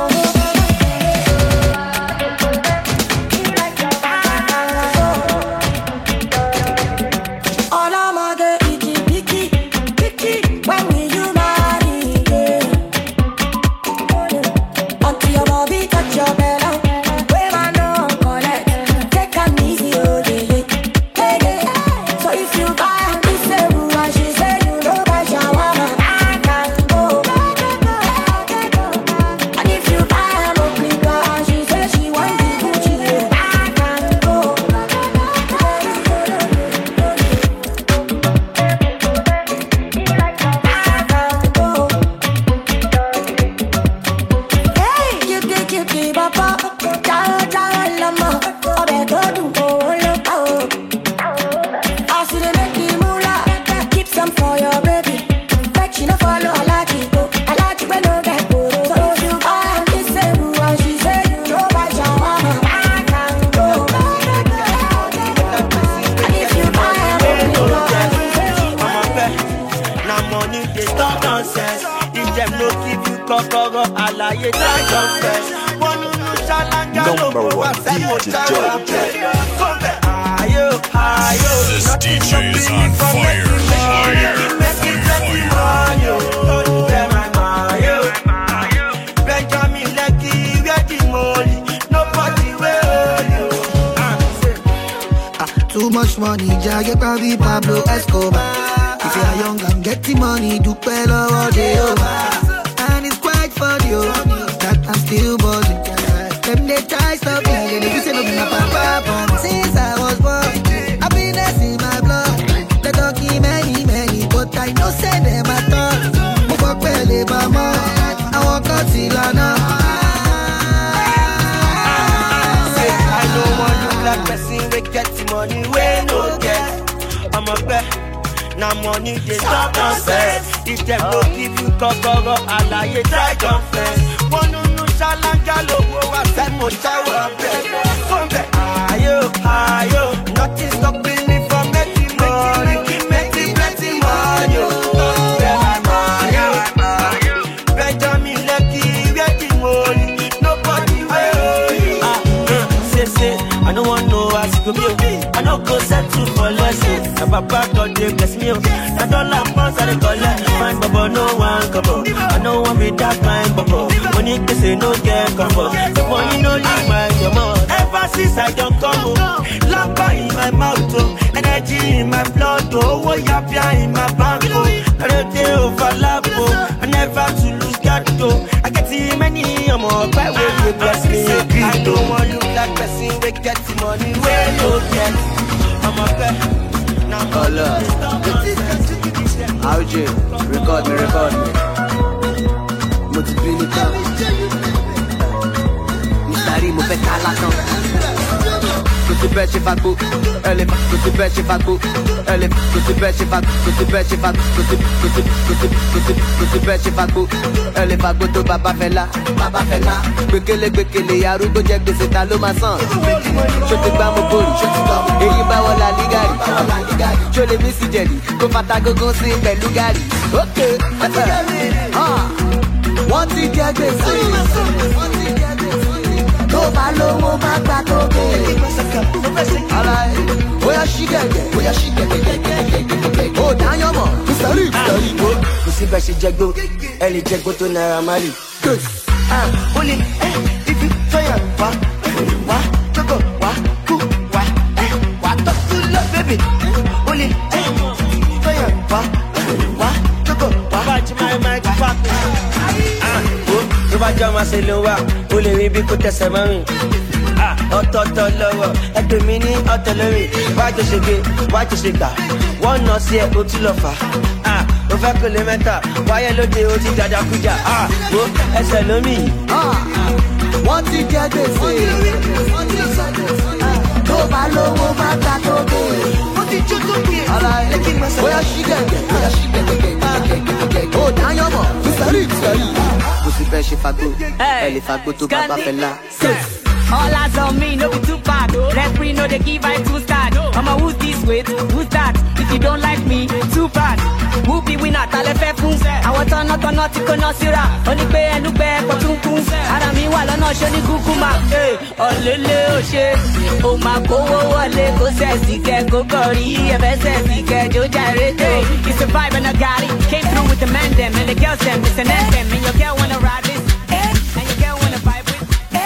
All I'm a get picky, picky, picky. When will you marry? Yeah. Until your body touch your belly, where I know collect. Take an easy, oh yeah, yeah, yeah. So if you buy a piece of wood and she say you know buy shawarma, I can go. And if you buy a replica and she say she want the Gucci, I can go. Hey, cutie, cutie, papa, jalo, jalo, lama, obe godu, oh, loco. I see they make you moolah, keep some for your baby. Bet she no follow, I like it, oh, I like it when no get poro. So if you buy and kiss her, boo, and she say you know buy shawarma, I can go. And if you buy a replica, and she say she want it. Now money they stop nonsense. If them no give you kokoro, alaye try confess. One no chalanga Number one D J Jojo. This D J is on fire. Fire. Benjamin Lucky, where the money? Nobody will you. Too much money, Jagger Bobby Pablo Escobar. If you are young and getting money, do well all day over. And it's quite funny, oh, that I'm still buzzing. Them they try stop me, and if you say no, be my papa. Since I was born, happiness in my blood. They talking many, many, but I know say them at all. Move up, belly, mama. I walk out till I know. I don't want to black person we get the money we no get. I'm a bet. Now money they stop nonsense. If them no give you kokoro, alaye try confess. One no no chalanga lowo wa say mo shower bread. From the ayo ayo, nothing stopping me from making money, making plenty money. Benjamin Lucky, where the money? Nobody will. Ah, say say, I don't want no as you go be. I don't go settle for less. My papa God they bless me. I don't like pounds I dey collect. Fine bubble no one couple. I don't want me that fine bubble. Money they say no get comfort. The money no leave my your mouth. Ever since I don't come home, lamba in my mouth, oh, energy in my blood, oh, what yapia in my bank, oh, I don't dey overlap, oh, I never to lose God, oh, I get too many, I'm all by way you bless me. I don't want look like person we get the money we no get. I'm a bet. Oh look, R J, record me, record me. Multiplicator, Mistari, mo fait calaton. Que tu bêtes, j'ai pas de goût. Elle est que tu bêtes, j'ai pas de goût. Elle est que tu bêtes, j'ai pas de goût. Que tu bêtes, j'ai pas de goût. Que tu que tu que tu que tu que tu bêtes, j'ai pas de goût. Elle est pas goût, papa fait là, papa fait là. Bekele bekele, yaru go jack de c'est à l'homme à sang. Je te bats mon bol, je te bats. Et il va la ligari. Je l'ai mis si jelly. Go fata go go c'est belle lugari. Ok, ah, one thing get this. Tó bá lówó má gbà tó bè. Bóyá ṣí gẹ̀gẹ̀, bóyá ṣí gẹ̀gẹ̀. Ó dáyọ̀ mọ̀, Mr. Lee, Mr. Lee. Kò sí bẹ́ẹ̀ ṣe jẹ́gbó, ẹ lè jẹ́gbó tó Naira Marley. Ó lè ibi fẹ́yà wá, wá, jókòó, wá, kú, wá, wá tó kú lọ, bébì. Ó lè jọ máa ṣe ló wà, o lè rí bí kò tẹ̀sẹ̀ mọ́ mi. Ọ̀tọ̀ọ̀tọ̀ lọ́wọ́, ẹgbẹ́ mi ní ọ̀tọ̀ lórí. Wájú ṣe gbé, wájú ṣe gbà, wọ́n nà sí ẹ, o tún lọ fà. O fẹ́ kò lè mẹ́ta, wáyé lóde o ti dàda kújà. Wo ẹsẹ̀ lómi. Wọ́n ti jẹ́ gbèsè. Tó bá lówó máa ta tó bèrè. Wọ́n ti jó tó bèrè. Bóyá ṣí gẹ̀gẹ̀, bóyá ṣí gẹ̀gẹ̀. Ó dáyọ̀ mọ̀, ìsẹ̀rí ìsẹ̀rí. Kò sí bẹ́ẹ̀ ṣe fagbó, ẹ lè fagbó tó bá bá fẹ́ lá. All eyes on me, no be too bad. Referee no they give I two start. I'ma who's this with? Who's that? If you don't like me, too bad. Who be winner? Tale fe fun. I want to not to not to no sira. Only pay and look back for tum tum. Ara mi wa lọ́nà ṣe ni kukuma. Hey, olele o ṣe. O ma ko wo wọlé kó sexy ke ko kori. E be sexy ke jo jare. Hey, it's a vibe and I got it. Came through with the man them and the girls them. It's an anthem and your girl wanna ride this. And your girl wanna vibe with.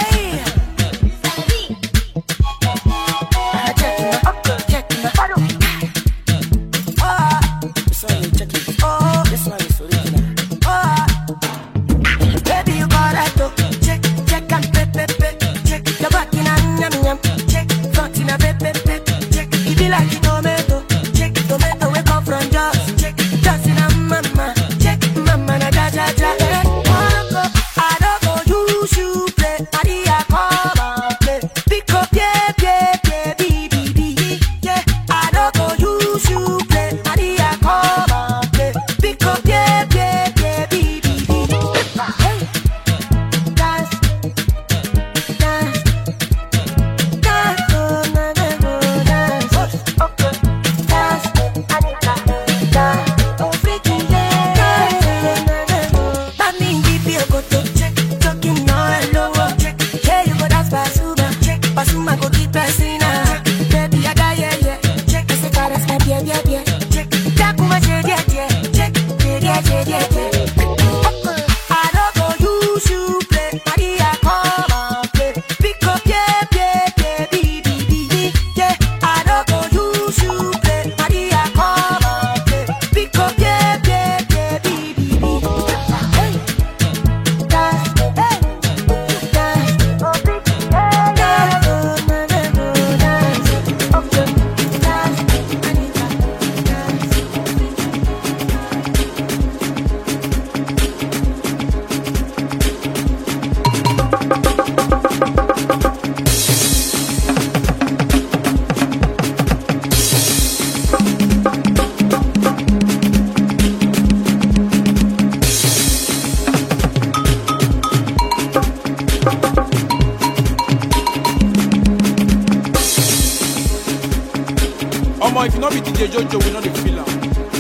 If you not be D J Jojo, we know the feel am.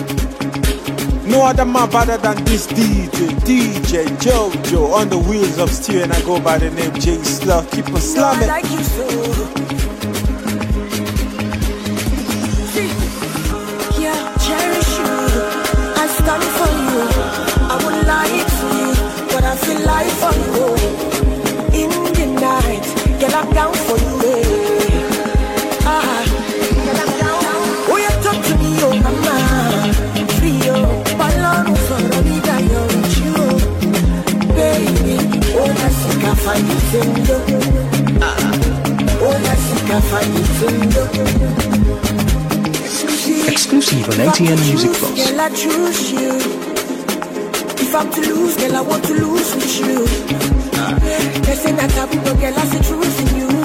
No other man better than this D J, D J Jojo on the wheels of steel, and I go by the name J Slug. Keep on slamming. No, I like you so. Yeah, cherish you. I stand for you. I would lie to you, but I feel like for you. In the night, girl, I'm down for you. Eh. Ah. Mama, frio, balón solo vida yo with you, baby. Una chica falleciendo, una chica falleciendo. Exclusive on A T N Music Box. Girl, I choose you. If I'm to lose, girl, I want to lose with you. They say that I will, girl, I see truth in you.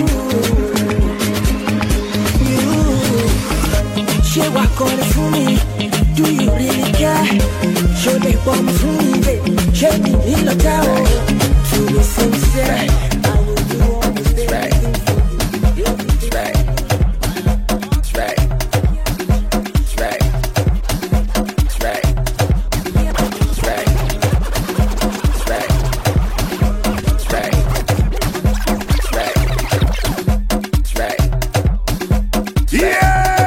She walk on it for me. Do you really care? Show me bomb for me, baby. Show me in the tower. To be sincere, I will do all the things right. Right. Right. Right. Right. Right. Right. Right. Right. Yeah.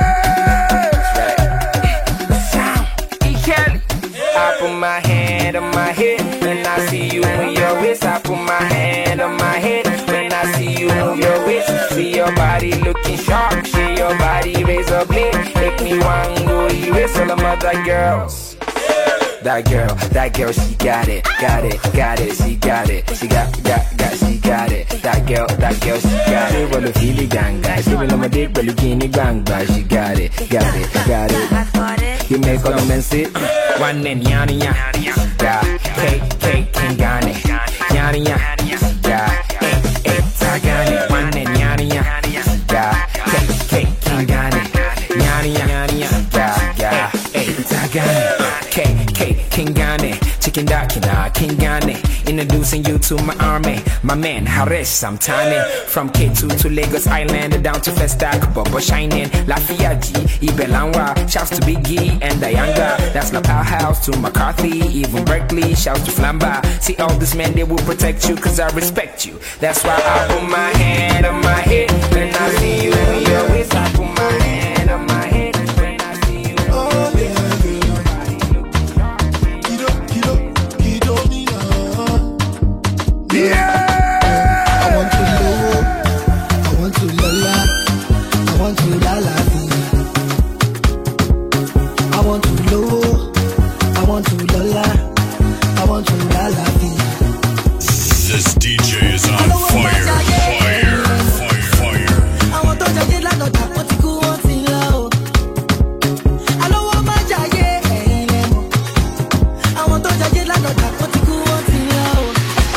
My hand on my head when I see you move your waist. I put my hand on my head when I see you move your waist. See your body looking sharp, see your body raise a blade. Make me want go erase all the other girls. that girl, that girl, she got it, got it, got it, she got it, she got, got, got, she got it. That girl, that girl, she got it. Well, feel it, gang, guys. She will on my dick, but looking gang, guys. She got it, got it, got it. You make all the men sit. One and yana, yana, da, cake, cake, and gane, yana, yana, da, eh, eh, tagane. One and yana, yana, da, cake, cake, and gane, yana, yana, da, da, eh, tagane. Cake, cake, kingane, chicken dakina, kingane. Introducing you to my army, my man Haresh Samtane. From K two to Lagos Island, down to Festac, Bobo Shining, Lafiaji, Ibelanwa. Shouts to Biggie and Dayanga. That's La Powerhouse to McCarthy, even Berkeley. Shouts to Flamba. See all these men, they will protect you, cause I respect you. That's why I put my hand on my head when I see you in your waist. I put my hand on my head when I see you. Oh, yeah. Yeah! I want to low, I want to lola, I want to lala. I want to low, I want to lola, I want to lala. This D J is on fire, fire, fire, fire. I want to jaye la nota, want to go on till low. I don't want my jaye, I want to jaye la nota, want to go on till low.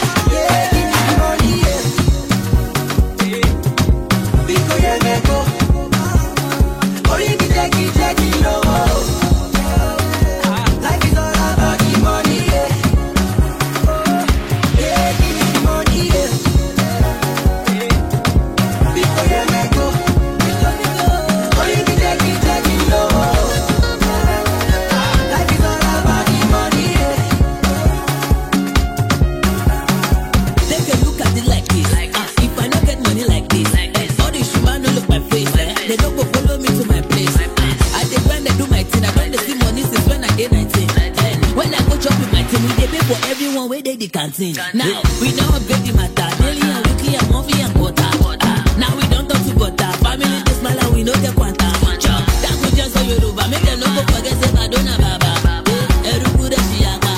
Now we know upgrade the matter. Daily and weekly and monthly and quarter. Uh, now we don't talk to butter. Family this smile and we know get quanta. That we just say Yoruba. Make them no go forget say Madonna Baba. Eruku de Chiaga.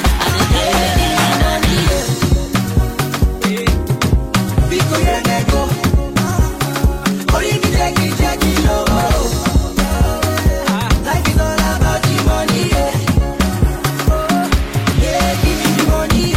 Biko Yemeko. Origi Jackie Jackie no. Life is all about the money. Yeah, give me the money.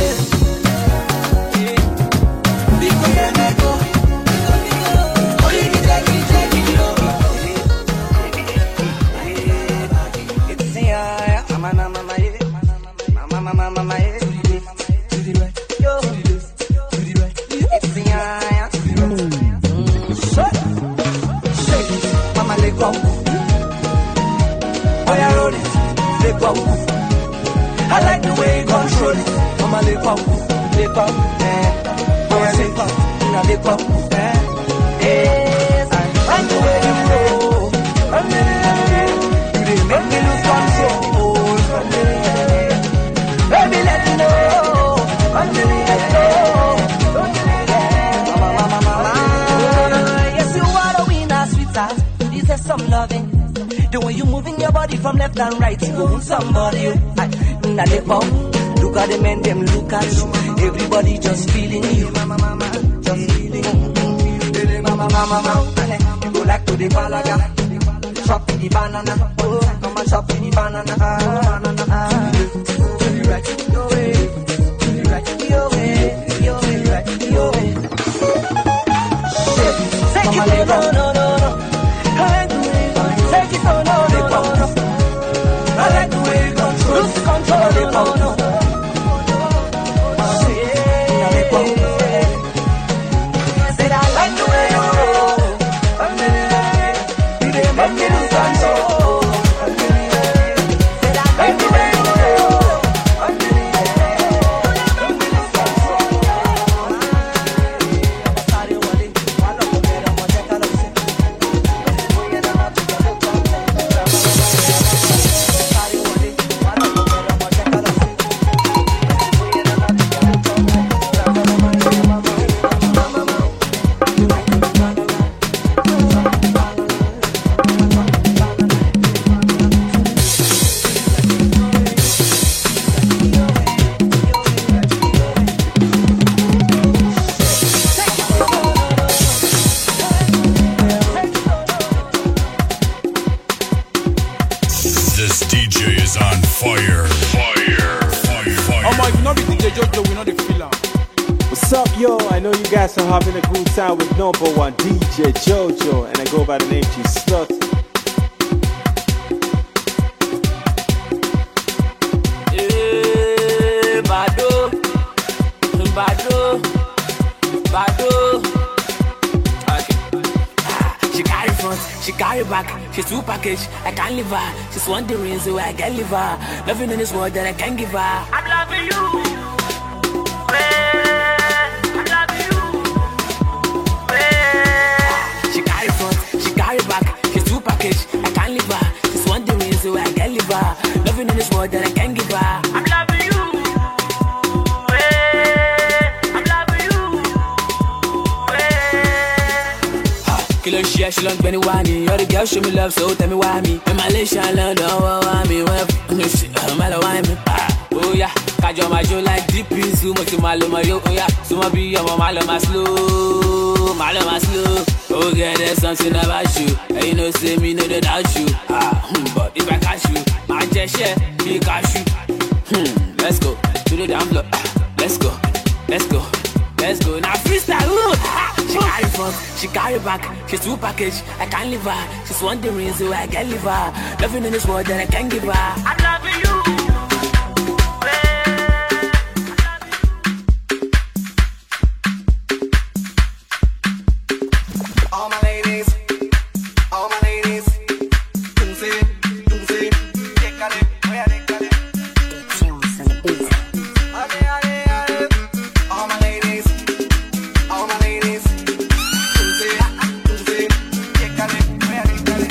I like the way you control it. Mama, they pop, they pop, eh. Mama, they pop, you know they pop, eh. Yes, I like the way you flow. You didn't make me lose control. Baby, let me know. Let go. Mama, mama, mama. Yes, you are the winner, sweetheart. You deserve some loving. The way you moving your body from left and right, you want somebody. I, now they pop, look at the men, them look at you. Everybody just feeling you. Mama, mama, just feeling you. Mama, mama, mama, you go like to the balaga. Chop in the banana, oh, come and chop in the banana. Ah, banana, ah. To the right, your way. To the right, your way. Your way, right, your way. Take it, no, no, no, no. Take it, no, no, no, no. I like the way you control. Lose control, no, no, no. Said I like the way you roll. You didn't make me lose control. Said I like the way you roll. This D J is on fire. Fire. Fire. Fire. Oh my, if you not be D J Jojo, we know the feel am. What's up, yo? I know you guys are having a good time with number one D J Jojo, and I go by the name G Slut. Eh, Bado, Bado, Bado. She carry front, she carry back, she's two package, I can't leave her. She's wondering so I can leave her. Nothing in this world that I can give her. I'm loving you. I'm loving you. She carry front, she carry back, she's two package, I can't leave her. She's wondering so I can leave her. Nothing in this world that I can give her. I'm loving you. Kilo share, she long penny wani. You're the girl, show me love, so tell me why me. In Malaysia, London, why me? When I'm why me? Oh yeah, Kajo Majo like D P, Sumo to Maloma, yo, oh yeah. Sumo be your Maloma slow, Maloma slow. Oh yeah, there's something about you. And you know, say me, no, they doubt you. Ah, but if I catch you, I just share, be catch you. Hmm, let's go, to the damn block. Let's go, let's go, let's go. Now freestyle, ooh. She carry front, she carry back, she's two package, I can't leave her. She's wondering so I can leave her. Nothing in this world that I can give her. I'm loving you. All my ladies, all my ladies, Tunzi, Tunzi, décalé, oya décalé. Ale, ale, ale. All my ladies, all my ladies, Tunzi, Tunzi, décalé, oya décalé.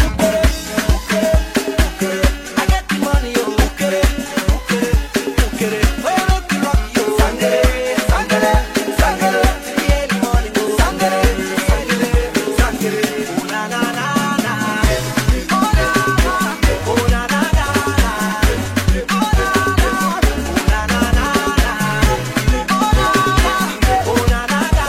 I get the money, oh, ukere, ukere, ukere. Oya rock, rock, yo, sangre, sangre, sangre. Yeah, the money, oh, sangre, sangre, sangre. Oh na na na na, oh na na, oh na na na na, oh na na, oh na na na na, oh na na na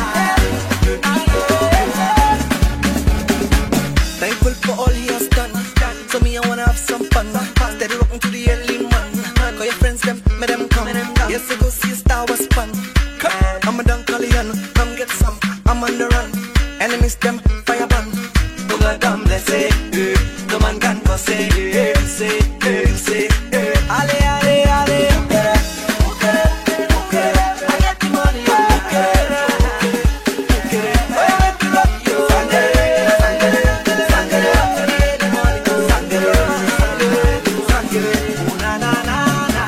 na. Thankful for all he has done. So me, I wanna have some fun. Steady rocking to the early man. Call your friends, them, make them come. Yes, I go see a Star Wars fun. I'm a Dunkalian, come get some. I'm on the run. Enemies, them, fire ban. No God, damn, let's say, eh. No man can go say, eh, say, eh, say, eh. Ale, ale, ale. Ukere, ukere, ukere. I get the money, ukere, ukere. Oya, make it rock, yo. Sangre, sangre, sangre. Yeah, the money, sangre, sangre, sangre. Oh na na na na.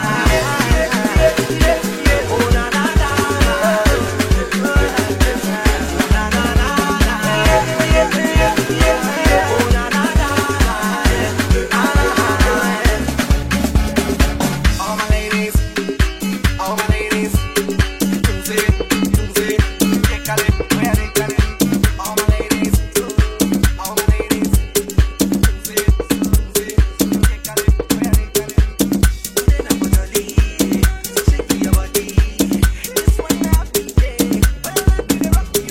Oh na na na na. Na na na na. Oh na na na. All my ladies, all my ladies, Tunzi, Tunzi, décalé, oya décalé. All my ladies, all my ladies, Tunzi, Tunzi, décalé, oya décalé. Then I'm gonna leave, so shake your body. This one happy day, but I'm not gonna rock you.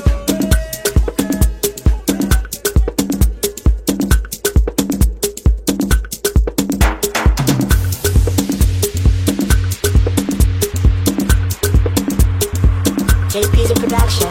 J P's a production.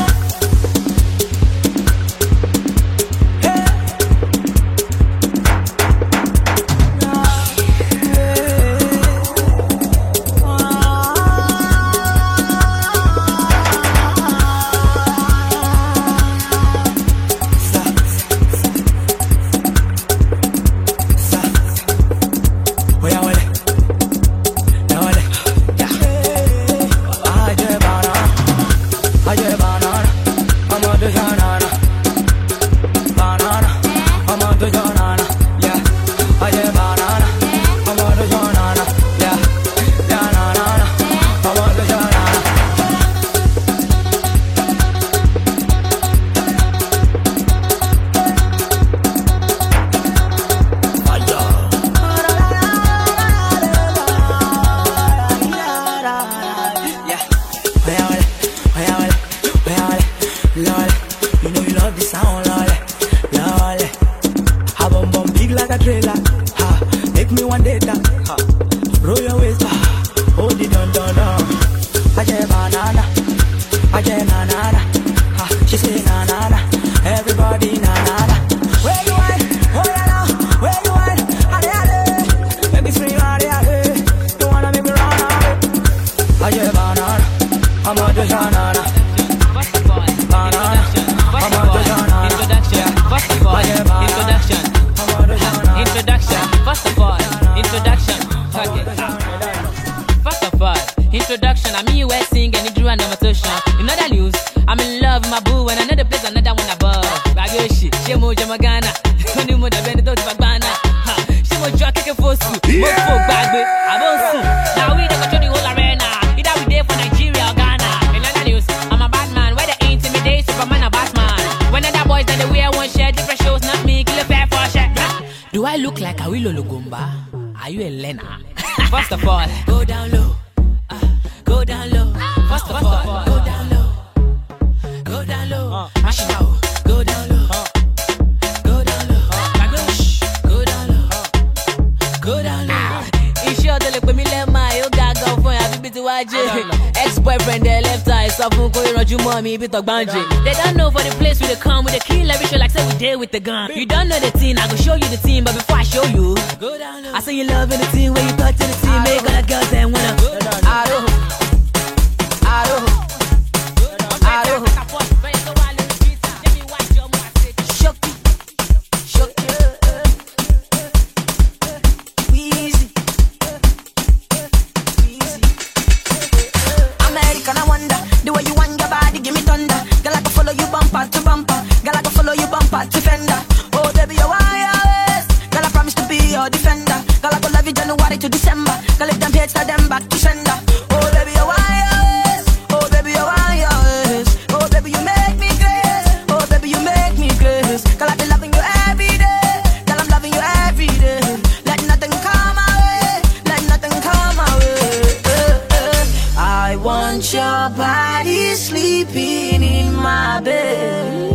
Oya wale, ya wale, ya. Aje bana, aje banana, I'm on the banana, banana, I'm on the banana, yeah. Aje banana, I'm on the banana, yeah, yeah, na na na, I'm on the banana. Yeah. Oya wale, oya wale, oya wale, lole. You know you love the sound, lole, lole. Ha bum bum big like a trailer, ha. make me one day down. Roll your waist, ah, hold it down, down, down. I get banana, I get banana. Ah, she say na na na, everybody na na na. Where you at? Oh yeah now, where you at? Ade ade, let me scream ade ade. You wanna make me run away? I get banana, I'm on the banana. Banana, I'm on the banana. Introduction, first of all, introduction, introduction, first of all, introduction. Okay. First of all, introduction. I'm U S sing and you drew an imitation. In other news, I'm in love with my boo and another place, another one above. Bagoshi, Shemo Jamagana, Tony Moda Benito Bagana. Shemo Jockey Fosu, Mofo Bagbe, Abosu. Now we don't control the whole arena. Either we there for Nigeria or Ghana. In other news, I'm a bad man. Where they intimidate Superman or Batman. When other boys that they wear one shirt, different shows, not me, kill a fair for shirt. Do I look like a Willow Lugumba? Are you a Lena? First of all, go down low. Uh, go down low. First of all, go down low. Go down low. Mash it out. Go down low. Go down low. Go down low. Go down low. Iṣẹ́ ọ̀dọ́ lè pè mí lẹ́ẹ̀ma yóò ga gan fún ẹ̀ àbí bí ti wá jẹ́. Ex-boyfriend ẹ̀ left eye sọ fún kó ìrànjú mọ́ mi ibi tọ̀gbọ́n jẹ. They don't know for the place we dey come, we dey kill every show like say we dey with the gun. You don't know the team, I go show you the team, but before I show you, go down low. I say you love in the team when you touch in the team, make all the girls them wanna. I don't, I don't, I don't. Shook it, shook it, Weezy, Weezy. American, I wonder the way you want your body, give me thunder. Girl, I can follow you bumper to bumper. Girl, I can follow you bumper to fender. Oh baby, you're wireless. Girl, I promise to be your defender. Girl, I go love you January to December. Girl, if them hate, tell them back to sender. Oh baby, you're wireless. Oh baby, you're wireless. Oh baby, you make me crazy. Oh baby, you make me crazy. Girl, I be loving you every day. Girl, I'm loving you every day. Let nothing come my way. Let nothing come my way. Uh, uh. I want your body sleeping in my bed.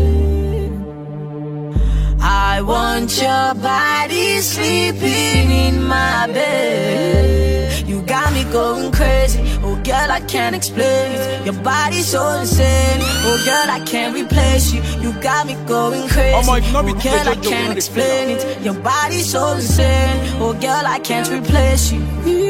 I want your body sleeping in my bed. You got me going crazy. Oh girl, I can't explain it. Your body's so insane. Oh girl, I can't replace you. You got me going crazy. Oh my, no, oh girl, I can't explain it. Your body's so insane. Oh girl, I can't replace you.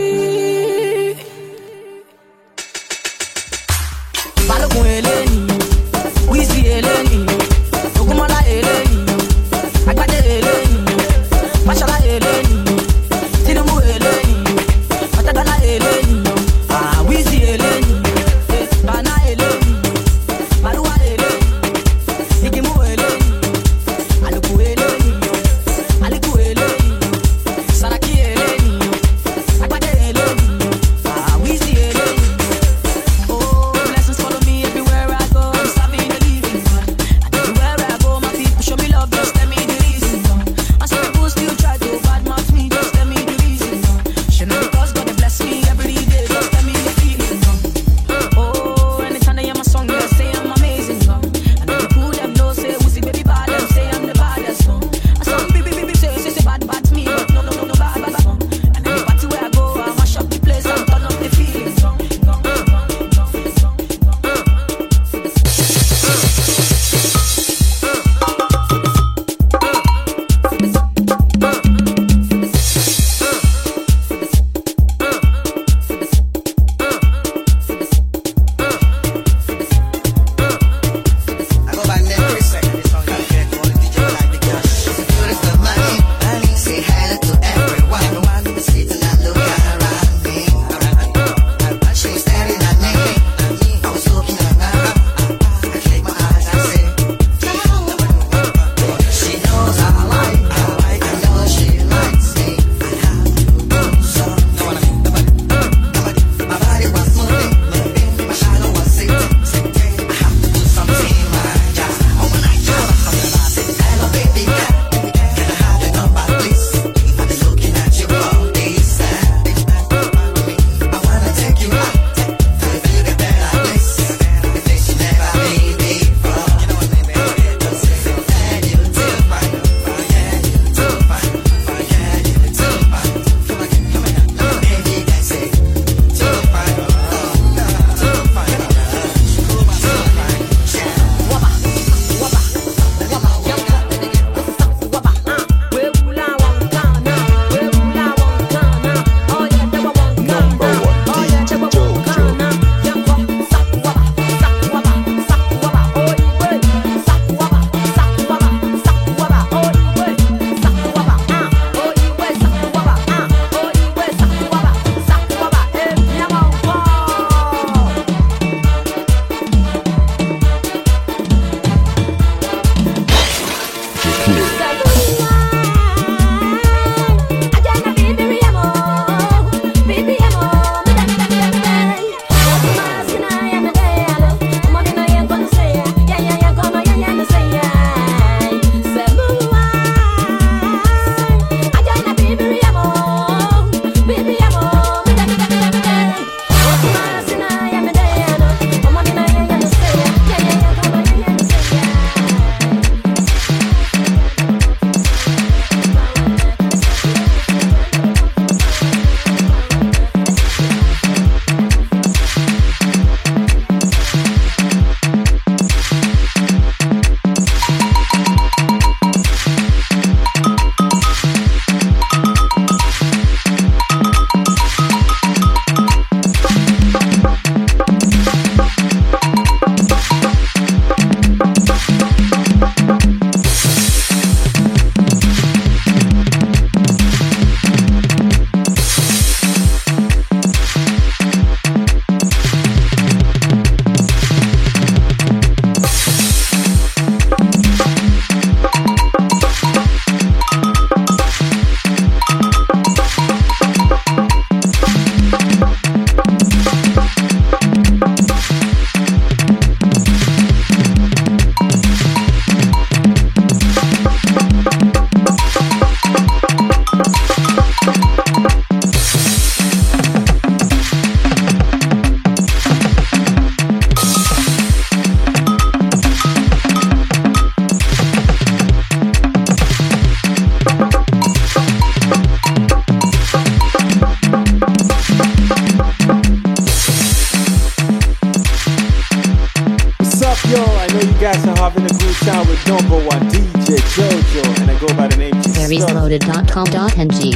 Balogun Eleni, Weezy Eleni, Ogunmola Eleni, Agbade Eleni, Mashola Eleni, Tinubu Eleni, Otedola Eleni, ah Weezy Eleni, Bana Eleni, Maruwa Eleni, Igimu Eleni, Aluku Eleni, Aliku Eleni, Saraki Eleni, Agbade Eleni, ah Weezy Eleni. Oh, blessings follow me everywhere I go. I'm serving the living God. And everywhere I go, my people show me love, just tell me the reason. And some people still try to badmouth me. cool sound with number one D J Jojo, and I go by the name G Slug. series loaded dot com dot n g.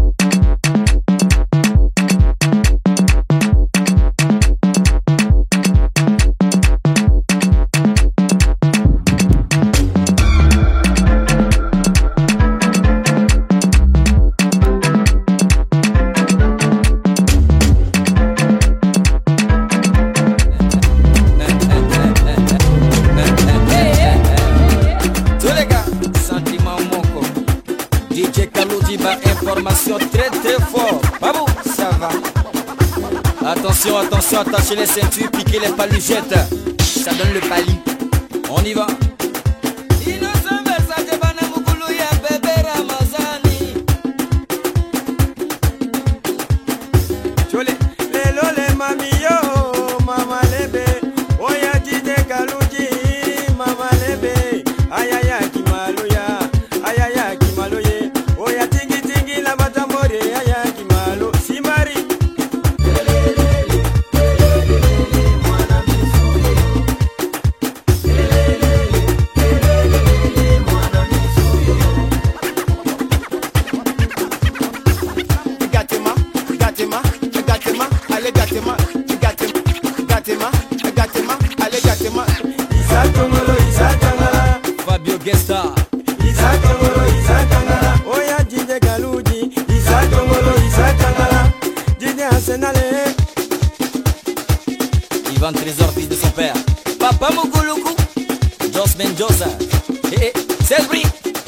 Attention, attention, attachez les ceintures, piquez les paluchettes. Ça donne le pali. On y va. Fabio Gesta. Ivan Trésor, fils de son père. Papa Muguluku. Jos Mendoza. Et Selbri.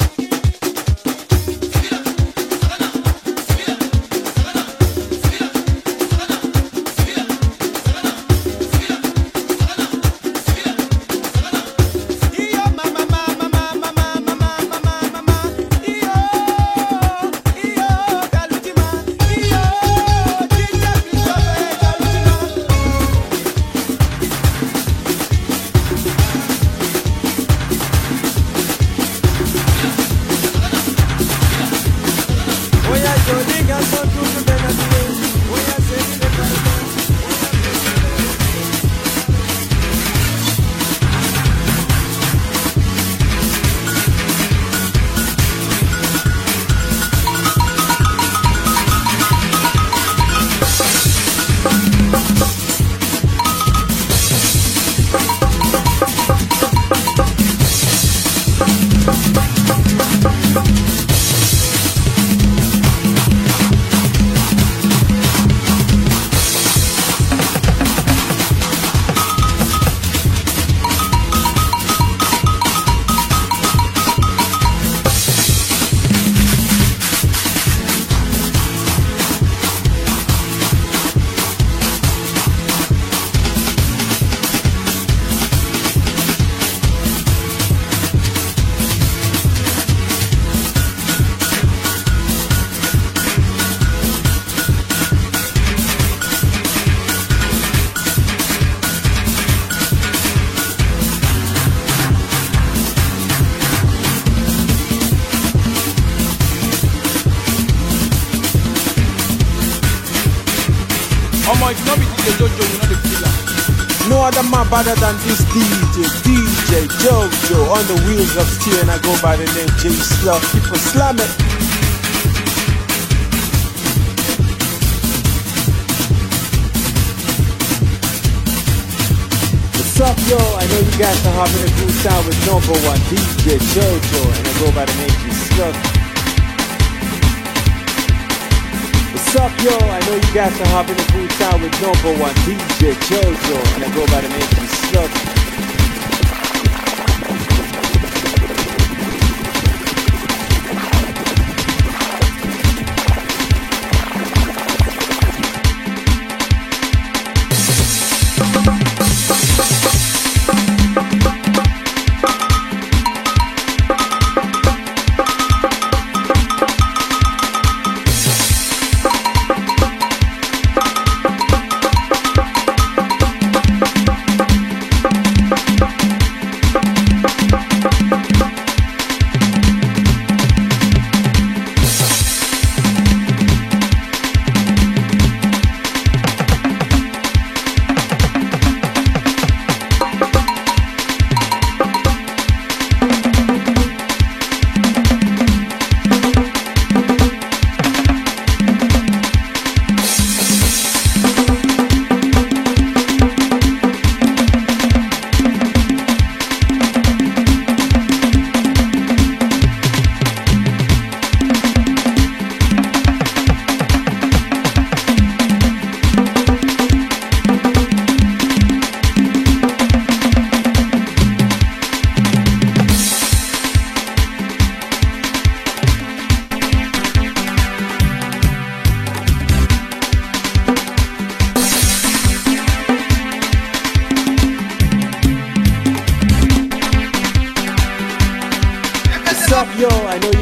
No other man better than this D J, D J Jojo on the wheels of steel, and I go by the name J Slug. Keep on slamming. What's up, yo? I know you guys are having a good time with number one D J Jojo, and I go by the name J Slug. What's up, yo? I know you guys are having a good time with number one D J Jojo, and I go by the name G Slug.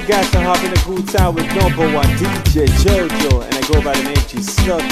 you guys are having a good time with number one D J Jojo, and I go by the name G Slug.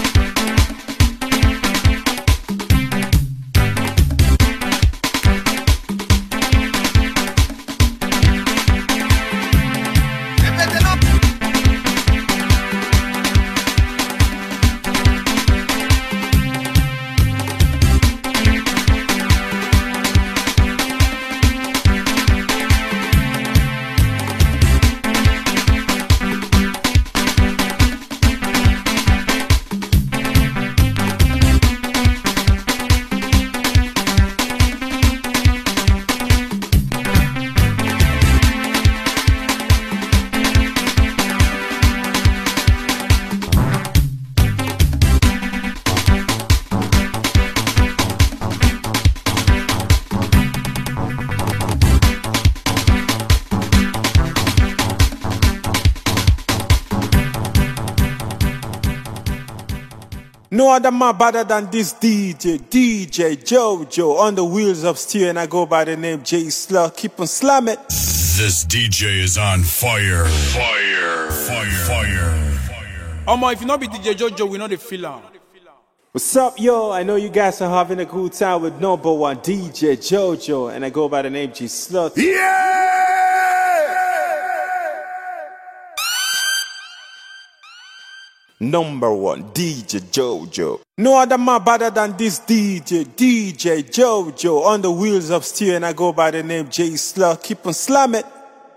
No other man better than this D J, D J Jojo, on the wheels of steel, and I go by the name J Slug. Keep on slamming. This D J is on fire. Fire. Fire. Fire. Omo, if you not be D J Jojo, we know the feel am. What's up, yo? I know you guys are having a good time with number one D J Jojo, and I go by the name G Slug. Yeah! Number one D J Jojo. No other man better than this D J, D J Jojo, on the wheels of steel, and I go by the name J Slug. Keep on slamming.